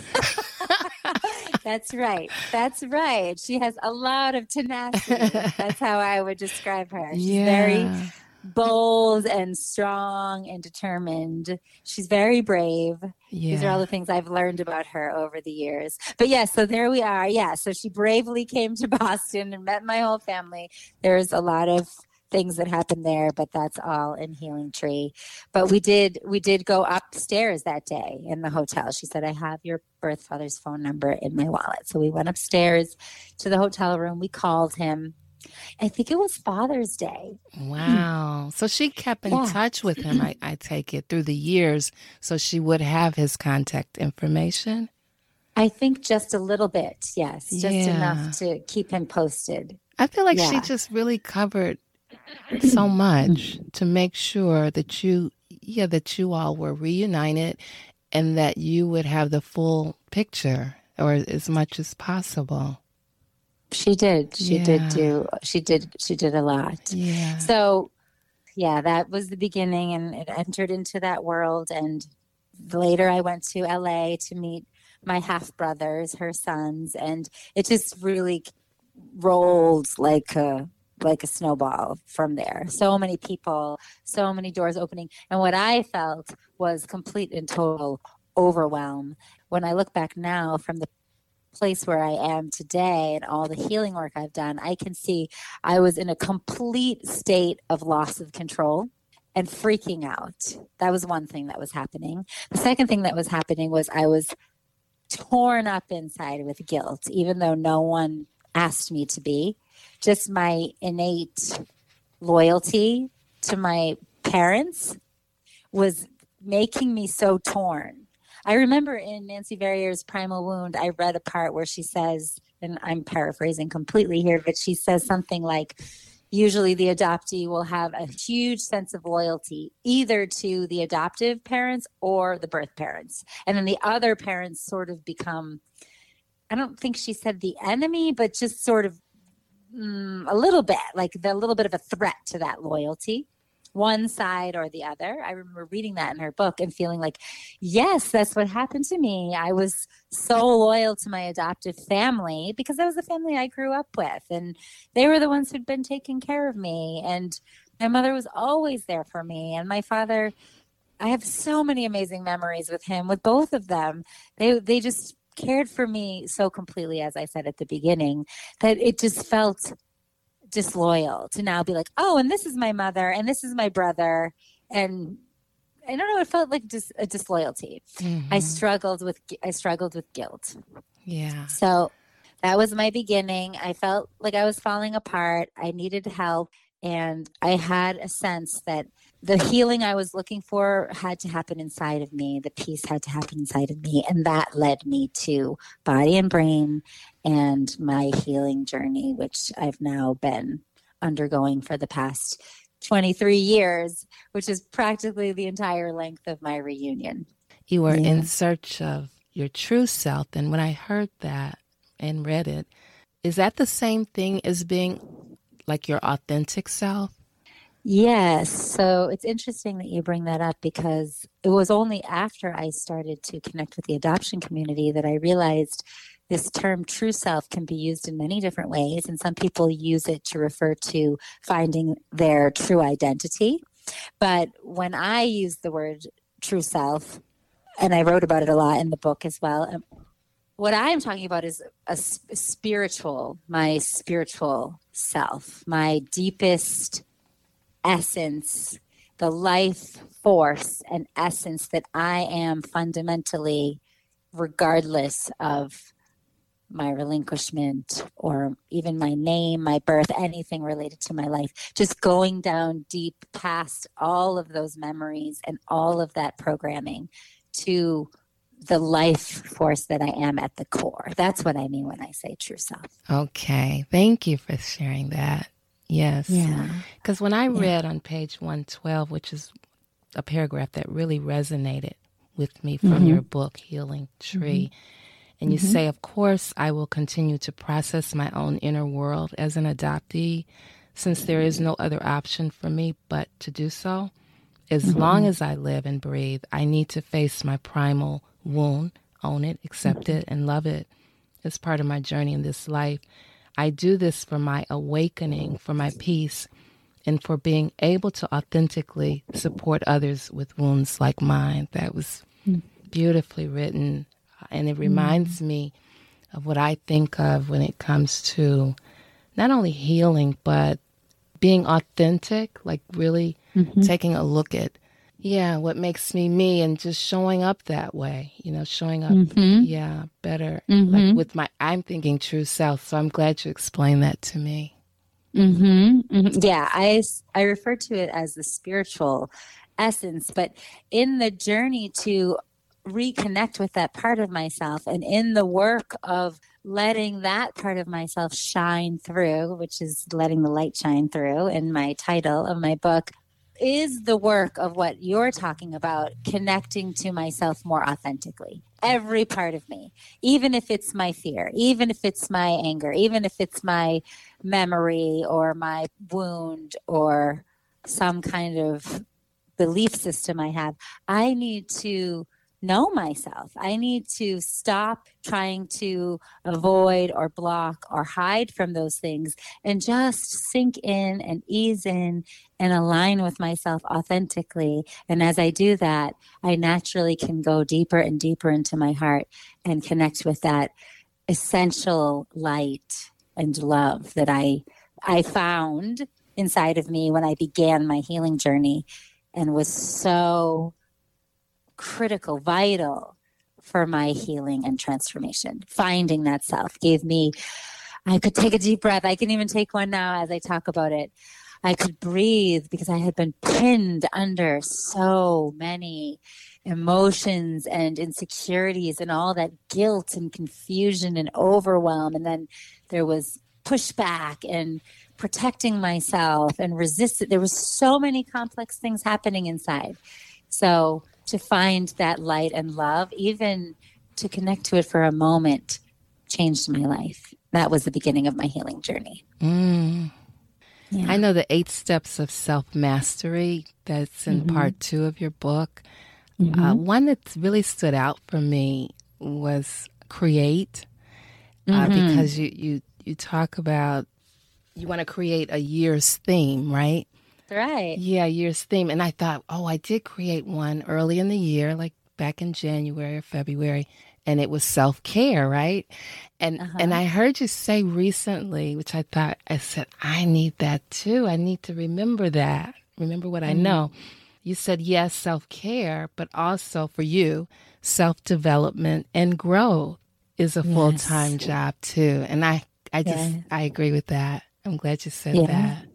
That's right. That's right. She has a lot of tenacity. That's how I would describe her. She's Yeah. very bold and strong and determined. She's very brave. Yeah. These are all the things I've learned about her over the years. But yes, yeah, so there we are. Yeah, so she bravely came to Boston and met my whole family. There's a lot of things that happened there, but that's all in Healing Tree. But we did we did go upstairs that day in the hotel. She said, I have your birth father's phone number in my wallet. So we went upstairs to the hotel room. We called him. I think it was Father's Day. Wow. So she kept in Yeah. touch with him, I, I take it, through the years, so she would have his contact information? I think just a little bit, yes. Just Yeah. enough to keep him posted. I feel like she Yeah. just really covered so much to make sure that you, yeah, that you all were reunited and that you would have the full picture, or as much as possible. She did. She Yeah. did do, she did, she did a lot. Yeah. So, yeah, that was the beginning, and it entered into that world. And later I went to L A to meet my half brothers, her sons, and it just really rolled like a, like a snowball from there. So many people, so many doors opening. And what I felt was complete and total overwhelm. When I look back now from the place where I am today and all the healing work I've done, I can see I was in a complete state of loss of control and freaking out. That was one thing that was happening. The second thing that was happening was I was torn up inside with guilt, even though no one asked me to be. Just my innate loyalty to my parents was making me so torn. I remember in Nancy Verrier's Primal Wound, I read a part where she says, and I'm paraphrasing completely here, but she says something like, usually the adoptee will have a huge sense of loyalty either to the adoptive parents or the birth parents. And then the other parents sort of become, I don't think she said the enemy, but just sort of mm, a little bit, like the, a little bit of a threat to that loyalty. One side or the other. I remember reading that in her book and feeling like, yes, that's what happened to me. I was so loyal to my adoptive family because that was the family I grew up with. And they were the ones who'd been taking care of me. And my mother was always there for me. And my father, I have so many amazing memories with him, with both of them. They, they just cared for me so completely, as I said at the beginning, that it just felt disloyal to now be like, oh, and this is my mother and this is my brother. And I don't know, it felt like just a disloyalty. Mm-hmm. I struggled with, I struggled with guilt. Yeah. So that was my beginning. I felt like I was falling apart. I needed help. And I had a sense that the healing I was looking for had to happen inside of me. The peace had to happen inside of me. And that led me to Body and Brain and my healing journey, which I've now been undergoing for the past twenty-three years, which is practically the entire length of my reunion. You were Yeah. in search of your true self. And when I heard that and read it, is that the same thing as being like your authentic self? Yes. So it's interesting that you bring that up, because it was only after I started to connect with the adoption community that I realized this term true self can be used in many different ways. And some people use it to refer to finding their true identity. But when I use the word true self, and I wrote about it a lot in the book as well, um, what I'm talking about is a spiritual, my spiritual self, my deepest essence, the life force and essence that I am fundamentally, regardless of my relinquishment or even my name, my birth, anything related to my life, just going down deep past all of those memories and all of that programming to the life force that I am at the core. That's what I mean when I say true self. Okay. Thank you for sharing that. Yes. Yeah. Because when I Yeah. read on page one twelve, which is a paragraph that really resonated with me from Mm-hmm. your book, Healing Tree, mm-hmm. and you Mm-hmm. say, of course, I will continue to process my own inner world as an adoptee, since there is no other option for me but to do so. As mm-hmm. long as I live and breathe, I need to face my primal wound, own it, accept mm-hmm. it, and love it as part of my journey in this life. I do this for my awakening, for my peace, and for being able to authentically support others with wounds like mine. That was beautifully written, and it reminds mm. me of what I think of when it comes to not only healing, but being authentic, like really mm-hmm. taking a look at, yeah, what makes me me, and just showing up that way, you know, showing up, mm-hmm. yeah, better, mm-hmm. like with my, I'm thinking true self. So I'm glad you explained that to me. Mm-hmm. Mm-hmm. Yeah, I, I refer to it as the spiritual essence, but in the journey to reconnect with that part of myself, and in the work of letting that part of myself shine through, which is letting the light shine through in my title of my book, is the work of what you're talking about, connecting to myself more authentically. Every part of me, even if it's my fear, even if it's my anger, even if it's my memory or my wound or some kind of belief system I have, I need to know myself. I need to stop trying to avoid or block or hide from those things and just sink in and ease in and align with myself authentically. And as I do that, I naturally can go deeper and deeper into my heart and connect with that essential light and love that I I found inside of me when I began my healing journey, and was so critical, vital for my healing and transformation. Finding that self gave me, I could take a deep breath. I can even take one now as I talk about it. I could breathe because I had been pinned under so many emotions and insecurities and all that guilt and confusion and overwhelm. And then there was pushback and protecting myself and resist. There was so many complex things happening inside. So to find that light and love, even to connect to it for a moment, changed my life. That was the beginning of my healing journey. Mm. Yeah. I know the eight steps of self-mastery that's in mm-hmm. part two of your book. Mm-hmm. Uh, one that really stood out for me was create, mm-hmm. uh, because you, you, you talk about you want to create a year's theme, right? Right. Yeah, year's theme. And I thought, oh, I did create one early in the year, like back in January or February, and it was self-care, right? And uh-huh. and I heard you say recently, which I thought, I said, I need that too. I need to remember that. Remember what mm-hmm. I know. You said, yes, self-care, but also for you, self-development and growth is a yes. full-time job too. And I, I just, yes. I agree with that. I'm glad you said yeah. that.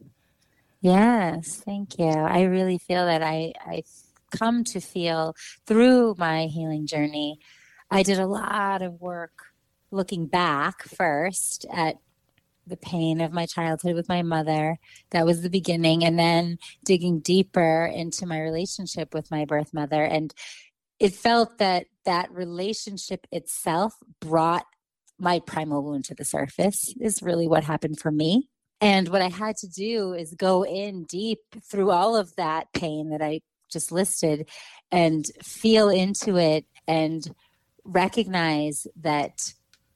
Yes, thank you. I really feel that I, I've come to feel through my healing journey. I did a lot of work looking back first at the pain of my childhood with my mother. That was the beginning. And then digging deeper into my relationship with my birth mother. And it felt that that relationship itself brought my primal wound to the surface, is really what happened for me. And what I had to do is go in deep through all of that pain that I just listed and feel into it and recognize that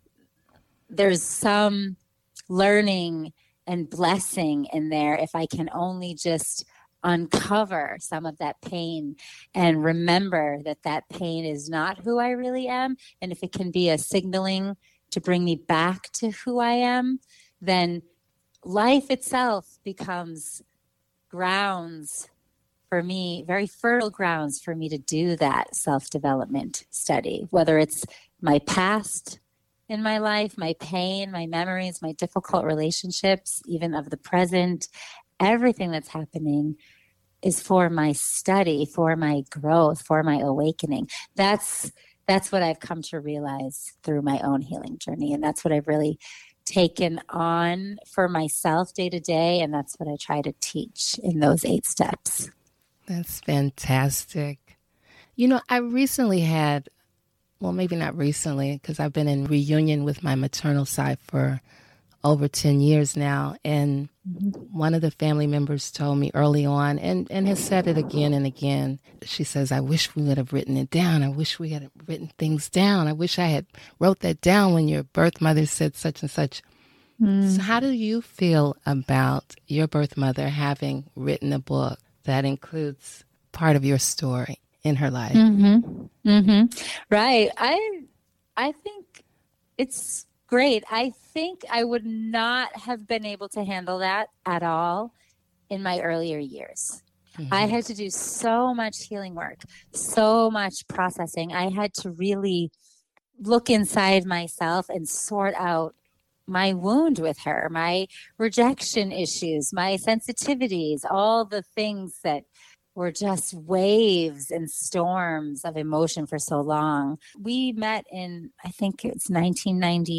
there's some learning and blessing in there if I can only just uncover some of that pain and remember that that pain is not who I really am. And if it can be a signaling to bring me back to who I am, then life itself becomes grounds for me, very fertile grounds for me to do that self-development study, whether it's my past in my life, my pain, my memories, my difficult relationships, even of the present. Everything that's happening is for my study, for my growth, for my awakening. That's that's what I've come to realize through my own healing journey. And that's what I've really taken on for myself day to day. And that's what I try to teach in those eight steps. That's fantastic. You know, I recently had, well, maybe not recently, because I've been in reunion with my maternal side for over ten years now. And one of the family members told me early on, and, and has said it again and again, she says, I wish we would have written it down. I wish we had written things down. I wish I had wrote that down when your birth mother said such and such. Mm. So how do you feel about your birth mother having written a book that includes part of your story in her life? Mm-hmm. Mm-hmm. Right. I, I think it's great. I think I would not have been able to handle that at all in my earlier years. Mm-hmm. I had to do so much healing work, so much processing. I had to really look inside myself and sort out my wound with her, my rejection issues, my sensitivities, all the things that were just waves and storms of emotion for so long. We met in, I think it's nineteen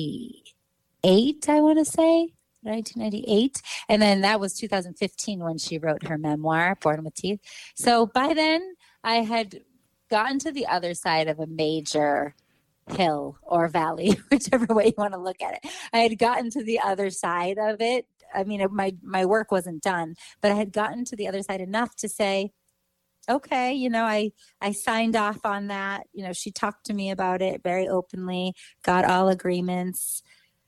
ninety-eight, I want to say, nineteen ninety-eight. And then that was two thousand fifteen when she wrote her memoir, Born with Teeth. So by then I had gotten to the other side of a major hill or valley, whichever way you want to look at it. I had gotten to the other side of it. I mean, it, my, my work wasn't done, but I had gotten to the other side enough to say, okay, you know, I, I signed off on that. You know, she talked to me about it very openly, got all agreements,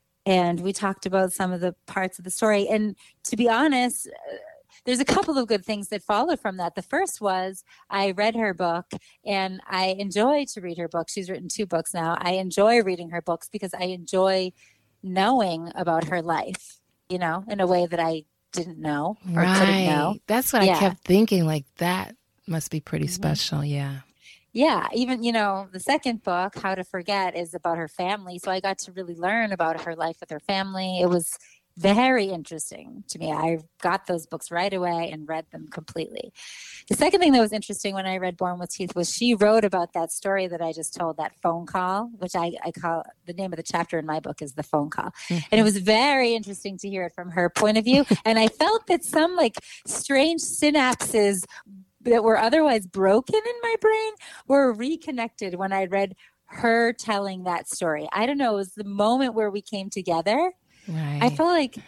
and we talked about some of the parts of the story. And to be honest, there's a couple of good things that followed from that. The first was I read her book, and I enjoy to read her book. She's written two books now. I enjoy reading her books because I enjoy knowing about her life, you know, in a way that I didn't know or right. couldn't know. That's what yeah. I kept thinking, like that must be pretty mm-hmm. special. Yeah. Yeah. Even, you know, the second book, How to Forget, is about her family. So I got to really learn about her life with her family. It was very interesting to me. I got those books right away and read them completely. The second thing that was interesting when I read Born with Teeth was she wrote about that story that I just told, that phone call, which I, I call, the name of the chapter in my book is The Phone Call. Mm-hmm. And it was very interesting to hear it from her point of view. And I felt that some like strange synapses that were otherwise broken in my brain were reconnected when I read her telling that story. I don't know, it was the moment where we came together. Right. I felt like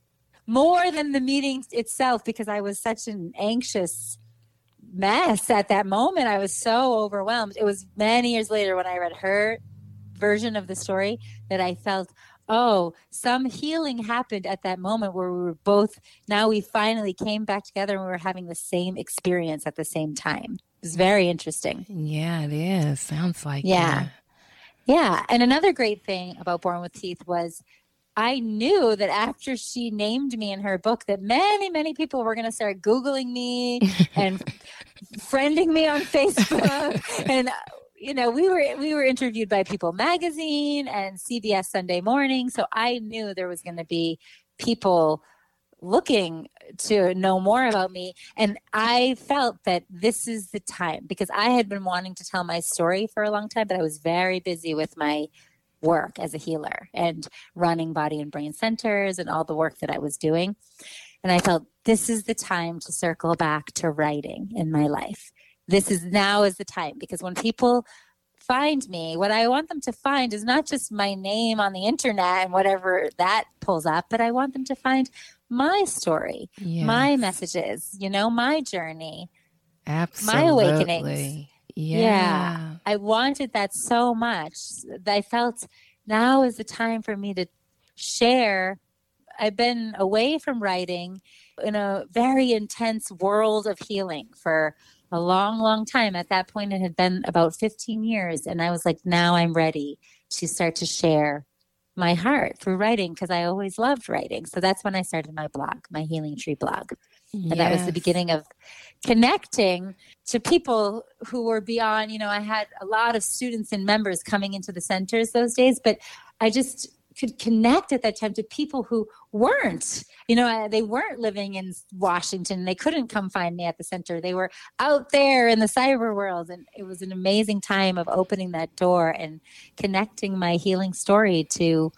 more than the meeting itself, because I was such an anxious mess at that moment. I was so overwhelmed. It was many years later when I read her version of the story that I felt, oh, some healing happened at that moment where we were both, now we finally came back together and we were having the same experience at the same time. It was very interesting. Yeah, it is. Sounds like yeah. that. Yeah. And another great thing about Born with Teeth was I knew that after she named me in her book that many, many people were going to start Googling me and friending me on Facebook. And, you know, we were we were interviewed by People Magazine and C B S Sunday Morning. So I knew there was going to be people looking to know more about me. And I felt that this is the time, because I had been wanting to tell my story for a long time, but I was very busy with my work as a healer and running body and brain centers and all the work that I was doing. And I felt this is the time to circle back to writing in my life. This is now is the time, because when people find me, what I want them to find is not just my name on the internet and whatever that pulls up, but I want them to find my story, yes. my messages, you know, my journey, Absolutely. my awakenings. Yeah. yeah. I wanted that so much. I felt now is the time for me to share. I've been away from writing in a very intense world of healing for a long, long time. At that point, it had been about fifteen years. And I was like, now I'm ready to start to share my heart through writing, because I always loved writing. So that's when I started my blog, my Healing Tree blog. Yes. And that was the beginning of connecting to people who were beyond, you know, I had a lot of students and members coming into the centers those days, but I just could connect at that time to people who weren't, you know, they weren't living in Washington. They couldn't come find me at the center. They were out there in the cyber world. And it was an amazing time of opening that door and connecting my healing story to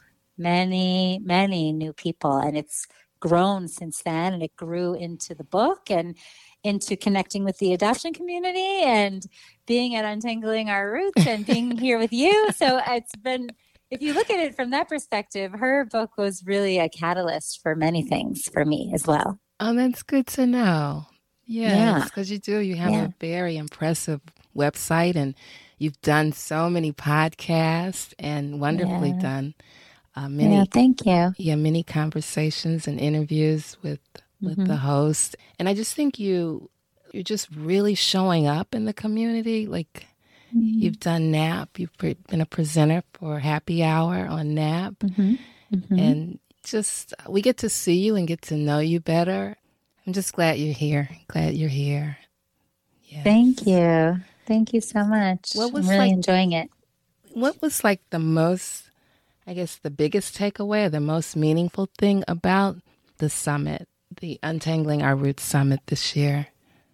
many, many new people. And it's grown since then, and it grew into the book and into connecting with the adoption community and being at Untangling Our Roots and being here with you. So it's been, if you look at it from that perspective, her book was really a catalyst for many things for me as well. Oh, that's good to know. Yes, yeah, because you do. You have yeah. a very impressive website, and you've done so many podcasts and wonderfully yeah. done. Uh, many, yeah, thank you. Yeah, many conversations and interviews with with mm-hmm. the host. And I just think you, you're just really showing up in the community. Like mm-hmm. you've done N A P, you've pre- been a presenter for Happy Hour on N A P. Mm-hmm. Mm-hmm. And just, we get to see you and get to know you better. I'm just glad you're here. Glad you're here. Yes. Thank you. Thank you so much. What was I'm really like, enjoying it. What was like the most, I guess, the biggest takeaway, or the most meaningful thing about the summit, the Untangling Our Roots Summit this year?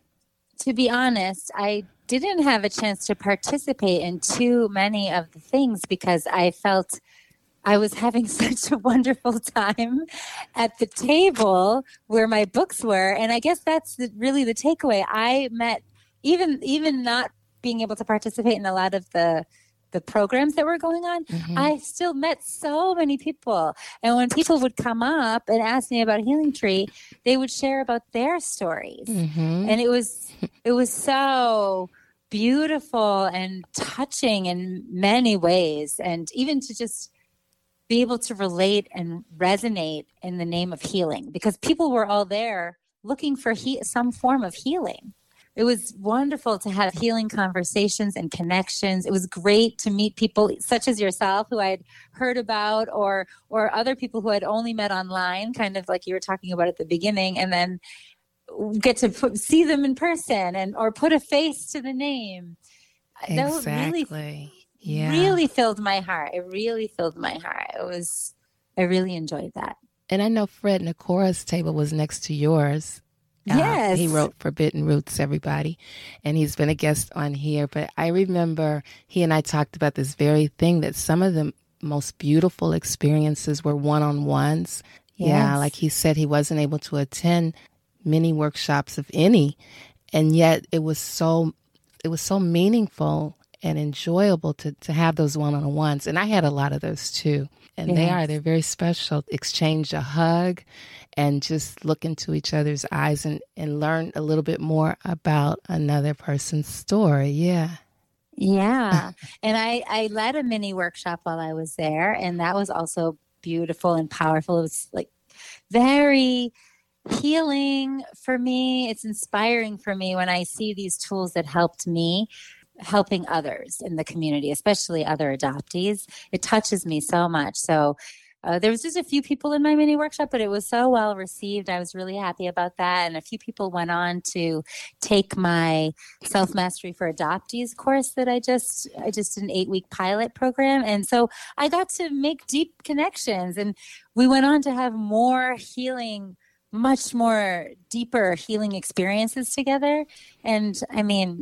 To be honest, I didn't have a chance to participate in too many of the things because I felt I was having such a wonderful time at the table where my books were. And I guess that's the, really the takeaway. I met, even even not being able to participate in a lot of the the programs that were going on, mm-hmm. I still met so many people. And when people would come up and ask me about Healing Tree, they would share about their stories. Mm-hmm. And it was it was so beautiful and touching in many ways. And even to just be able to relate and resonate in the name of healing, because people were all there looking for he- some form of healing. It was wonderful to have healing conversations and connections. It was great to meet people such as yourself who I had heard about, or or other people who I'd only met online, kind of like you were talking about at the beginning, and then get to put, see them in person and or put a face to the name. Exactly. That really, yeah. really filled my heart. It really filled my heart. It was, I really enjoyed that. And I know Fred Nakora's table was next to yours. Yes. Uh, he wrote Forbidden Roots, everybody, and he's been a guest on here. But I remember he and I talked about this very thing, that some of the most beautiful experiences were one-on-ones. Yes. Yeah, like he said, he wasn't able to attend many workshops, if any, and yet it was so it was so meaningful and enjoyable to, to have those one-on-ones. And I had a lot of those too. And yes. they are, they're very special. Exchange a hug and just look into each other's eyes and, and learn a little bit more about another person's story. Yeah. Yeah. And I, I led a mini workshop while I was there. And that was also beautiful and powerful. It was like very healing for me. It's inspiring for me when I see these tools that helped me helping others in the community, especially other adoptees. It touches me so much. So uh, there was just a few people in my mini workshop, but it was so well received. I was really happy about that. And a few people went on to take my Self Mastery for Adoptees course that I just, I just did an eight week pilot program. And so I got to make deep connections, and we went on to have more healing, much more deeper healing experiences together. And I mean,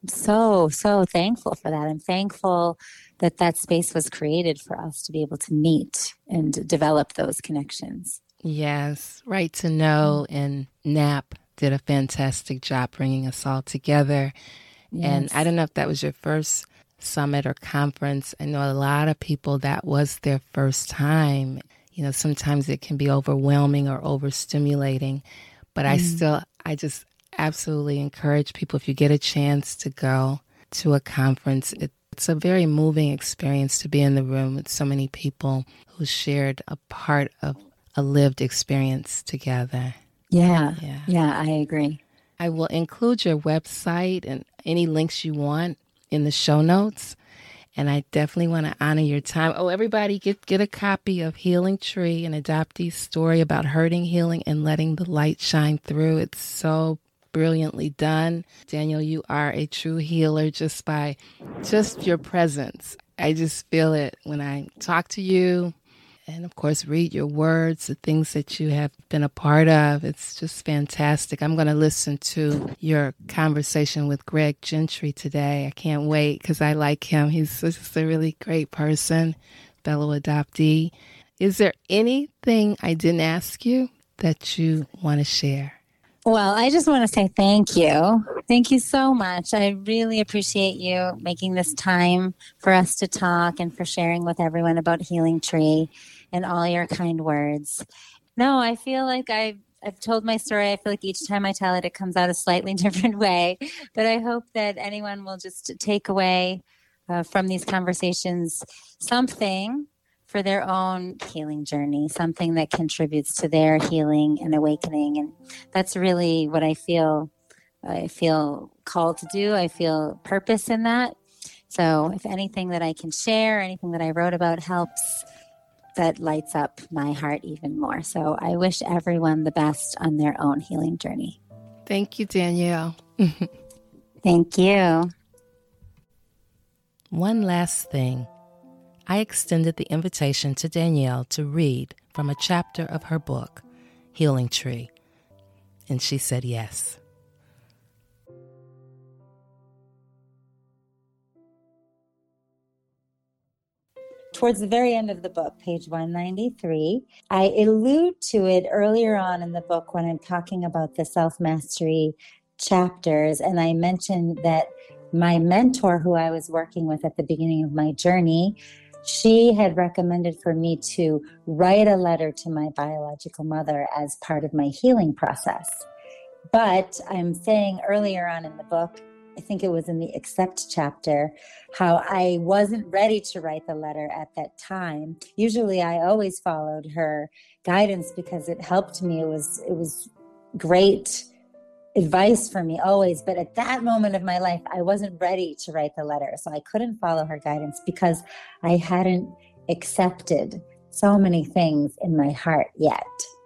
I'm so, so thankful for that. I'm thankful that that space was created for us to be able to meet and develop those connections. Yes, Right to Know and NAP did a fantastic job bringing us all together. And I Yes. don't know if that was your first summit or conference. I know a lot of people that was their first time. You know, sometimes it can be overwhelming or overstimulating, but I Mm. still, I just absolutely encourage people, if you get a chance to go to a conference, it, it's a very moving experience to be in the room with so many people who shared a part of a lived experience together. Yeah. Yeah. Yeah, I agree. I will include your website and any links you want in the show notes. And I definitely want to honor your time. Oh, everybody, get, get a copy of Healing Tree, an adoptee's story about hurting, healing, and letting the light shine through. It's so brilliantly done. Daniel, you are a true healer just by just your presence. I just feel it when I talk to you. And of course, read your words, the things that you have been a part of. It's just fantastic. I'm going to listen to your conversation with Greg Gentry today. I can't wait because I like him. He's just a really great person, fellow adoptee. Is there anything I didn't ask you that you want to share? Well, I just want to say thank you. Thank you so much. I really appreciate you making this time for us to talk and for sharing with everyone about Healing Tree and all your kind words. No, I feel like I've, I've told my story. I feel like each time I tell it, it comes out a slightly different way. But I hope that anyone will just take away uh, from these conversations something for their own healing journey, something that contributes to their healing and awakening. And that's really what I feel I feel called to do. I feel purpose in that. So if anything that I can share, anything that I wrote about helps, that lights up my heart even more. So I wish everyone the best on their own healing journey. Thank you, Danielle. Thank you. One last thing. I extended the invitation to Danielle to read from a chapter of her book, Healing Tree, and she said yes. Towards the very end of the book, page one ninety-three, I allude to it earlier on in the book when I'm talking about the self-mastery chapters, and I mentioned that my mentor, who I was working with at the beginning of my journey, she had recommended for me to write a letter to my biological mother as part of my healing process. But I'm saying earlier on in the book, I think it was in the accept chapter, how I wasn't ready to write the letter at that time. Usually I always followed her guidance because it helped me. It was, it was great advice for me always. But at that moment of my life, I wasn't ready to write the letter. So I couldn't follow her guidance because I hadn't accepted so many things in my heart yet.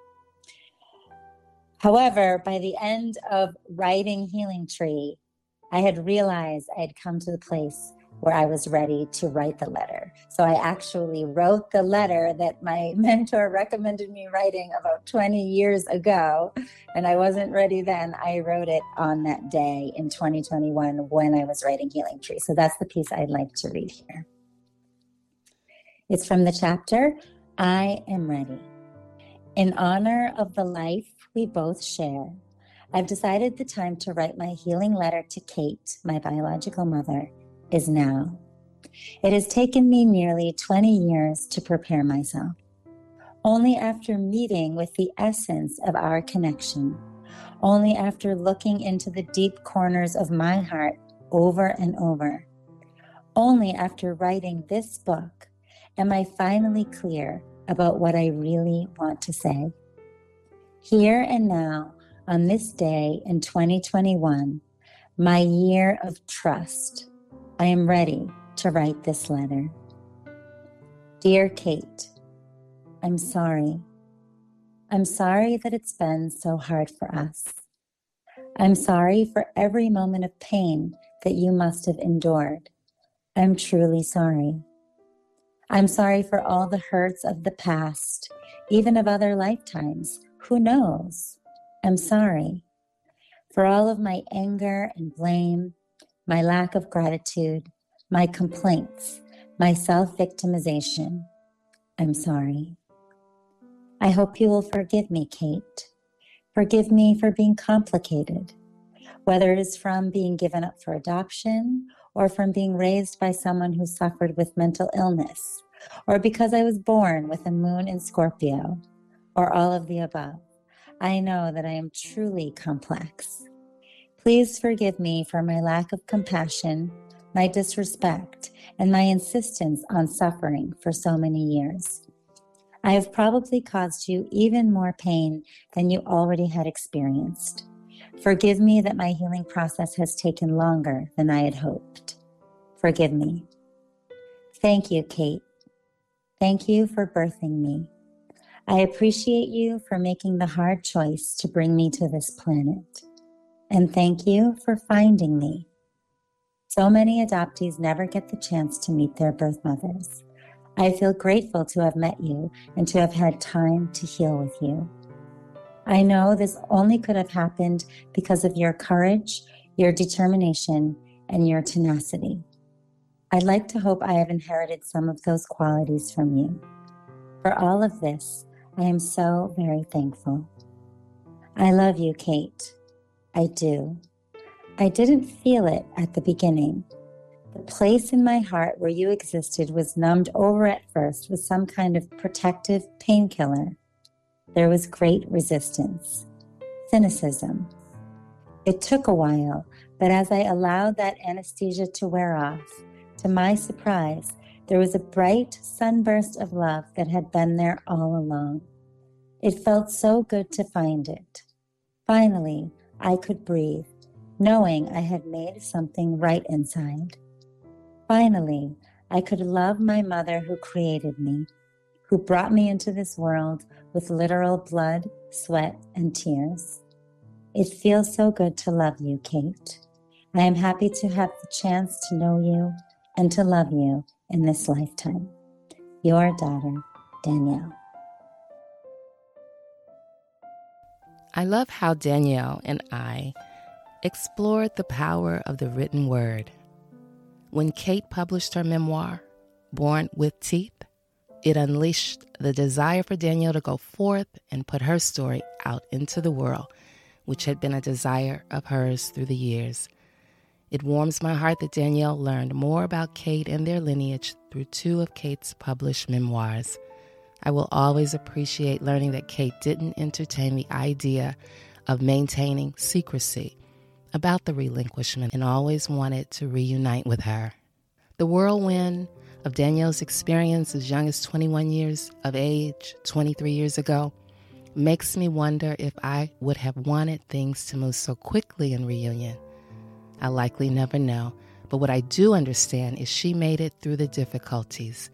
However, by the end of writing Healing Tree, I had realized I had come to the place where I was ready to write the letter. So I actually wrote the letter that my mentor recommended me writing about twenty years ago. And I wasn't ready then. I wrote it on that day in twenty twenty-one when I was writing Healing Tree. So that's the piece I'd like to read here. It's from the chapter, I Am Ready. In honor of the life we both share, I've decided the time to write my healing letter to Kate, my biological mother, is now. It has taken me nearly twenty years to prepare myself. Only after meeting with the essence of our connection, only after looking into the deep corners of my heart over and over, only after writing this book am I finally clear about what I really want to say. Here and now, on this day in twenty twenty-one, my year of trust, I am ready to write this letter. Dear Kate, I'm sorry. I'm sorry that it's been so hard for us. I'm sorry for every moment of pain that you must have endured. I'm truly sorry. I'm sorry for all the hurts of the past, even of other lifetimes. Who knows? I'm sorry for all of my anger and blame, my lack of gratitude, my complaints, my self-victimization. I'm sorry. I hope you will forgive me, Kate. Forgive me for being complicated, whether it is from being given up for adoption or from being raised by someone who suffered with mental illness, or because I was born with a moon in Scorpio, or all of the above. I know that I am truly complex. Please forgive me for my lack of compassion, my disrespect, and my insistence on suffering for so many years. I have probably caused you even more pain than you already had experienced. Forgive me that my healing process has taken longer than I had hoped. Forgive me. Thank you, Kate. Thank you for birthing me. I appreciate you for making the hard choice to bring me to this planet. And thank you for finding me. So many adoptees never get the chance to meet their birth mothers. I feel grateful to have met you and to have had time to heal with you. I know this only could have happened because of your courage, your determination, and your tenacity. I'd like to hope I have inherited some of those qualities from you. For all of this, I am so very thankful. I love you, Kate. I do. I didn't feel it at the beginning. The place in my heart where you existed was numbed over at first with some kind of protective painkiller. There was great resistance, cynicism. It took a while, but as I allowed that anesthesia to wear off, to my surprise, there was a bright sunburst of love that had been there all along. It felt so good to find it. Finally, I could breathe, knowing I had made something right inside. Finally, I could love my mother who created me, who brought me into this world with literal blood, sweat, and tears. It feels so good to love you, Kate. I am happy to have the chance to know you and to love you in this lifetime. Your daughter, Danielle. I love how Danielle and I explored the power of the written word. When Kate published her memoir, Born with Teeth, it unleashed the desire for Danielle to go forth and put her story out into the world, which had been a desire of hers through the years. It warms my heart that Danielle learned more about Kate and their lineage through two of Kate's published memoirs. I will always appreciate learning that Kate didn't entertain the idea of maintaining secrecy about the relinquishment and always wanted to reunite with her. The whirlwind of Danielle's experience as young as twenty-one years of age, twenty-three years ago, makes me wonder if I would have wanted things to move so quickly in reunion. I'll likely never know, but what I do understand is she made it through the difficulties.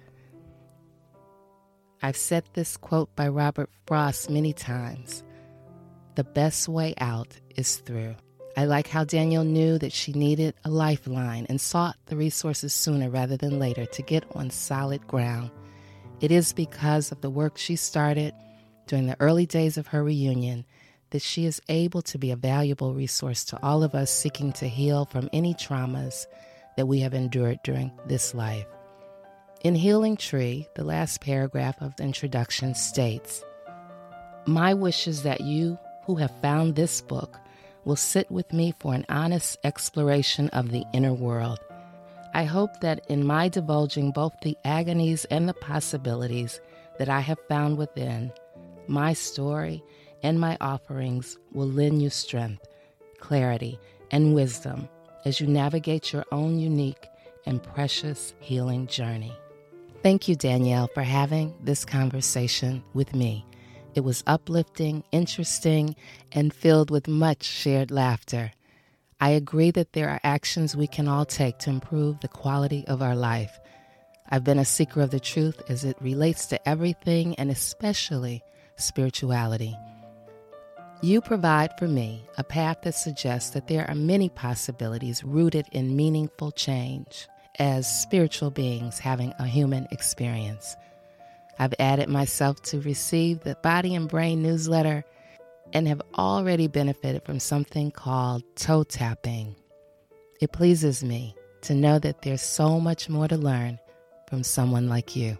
I've said this quote by Robert Frost many times: the best way out is through. I like how Danielle knew that she needed a lifeline and sought the resources sooner rather than later to get on solid ground. It is because of the work she started during the early days of her reunion that she is able to be a valuable resource to all of us seeking to heal from any traumas that we have endured during this life. In Healing Tree, the last paragraph of the introduction states, "My wish is that you who have found this book will sit with me for an honest exploration of the inner world. I hope that in my divulging both the agonies and the possibilities that I have found within, my story and my offerings will lend you strength, clarity, and wisdom as you navigate your own unique and precious healing journey." Thank you, Danielle, for having this conversation with me. It was uplifting, interesting, and filled with much shared laughter. I agree that there are actions we can all take to improve the quality of our life. I've been a seeker of the truth as it relates to everything, and especially spirituality. You provide for me a path that suggests that there are many possibilities rooted in meaningful change as spiritual beings having a human experience. I've added myself to receive the Body and Brain newsletter and have already benefited from something called toe tapping. It pleases me to know that there's so much more to learn from someone like you.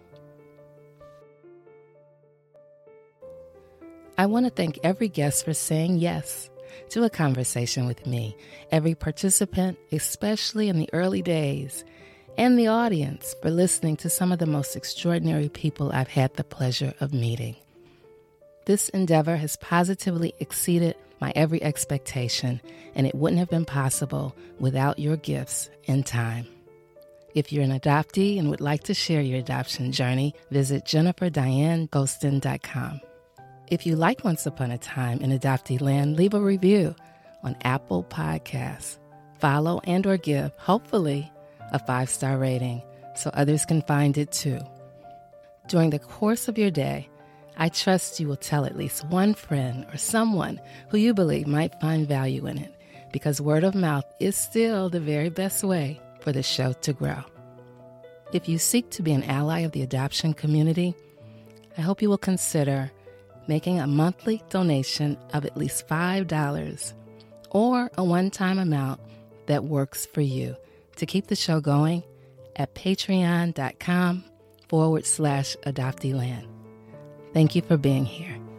I want to thank every guest for saying yes to a conversation with me, every participant, especially in the early days, and the audience for listening to some of the most extraordinary people I've had the pleasure of meeting. This endeavor has positively exceeded my every expectation, and it wouldn't have been possible without your gifts and time. If you're an adoptee and would like to share your adoption journey, visit jennifer diane gostin dot com. If you like Once Upon a Time in Adoptee Land, leave a review on Apple Podcasts. Follow and or give, hopefully, a five-star rating so others can find it too. During the course of your day, I trust you will tell at least one friend or someone who you believe might find value in it, because word of mouth is still the very best way for the show to grow. If you seek to be an ally of the adoption community, I hope you will consider making a monthly donation of at least five dollars or a one-time amount that works for you to keep the show going at patreon.com forward slash adopteeland. Thank you for being here.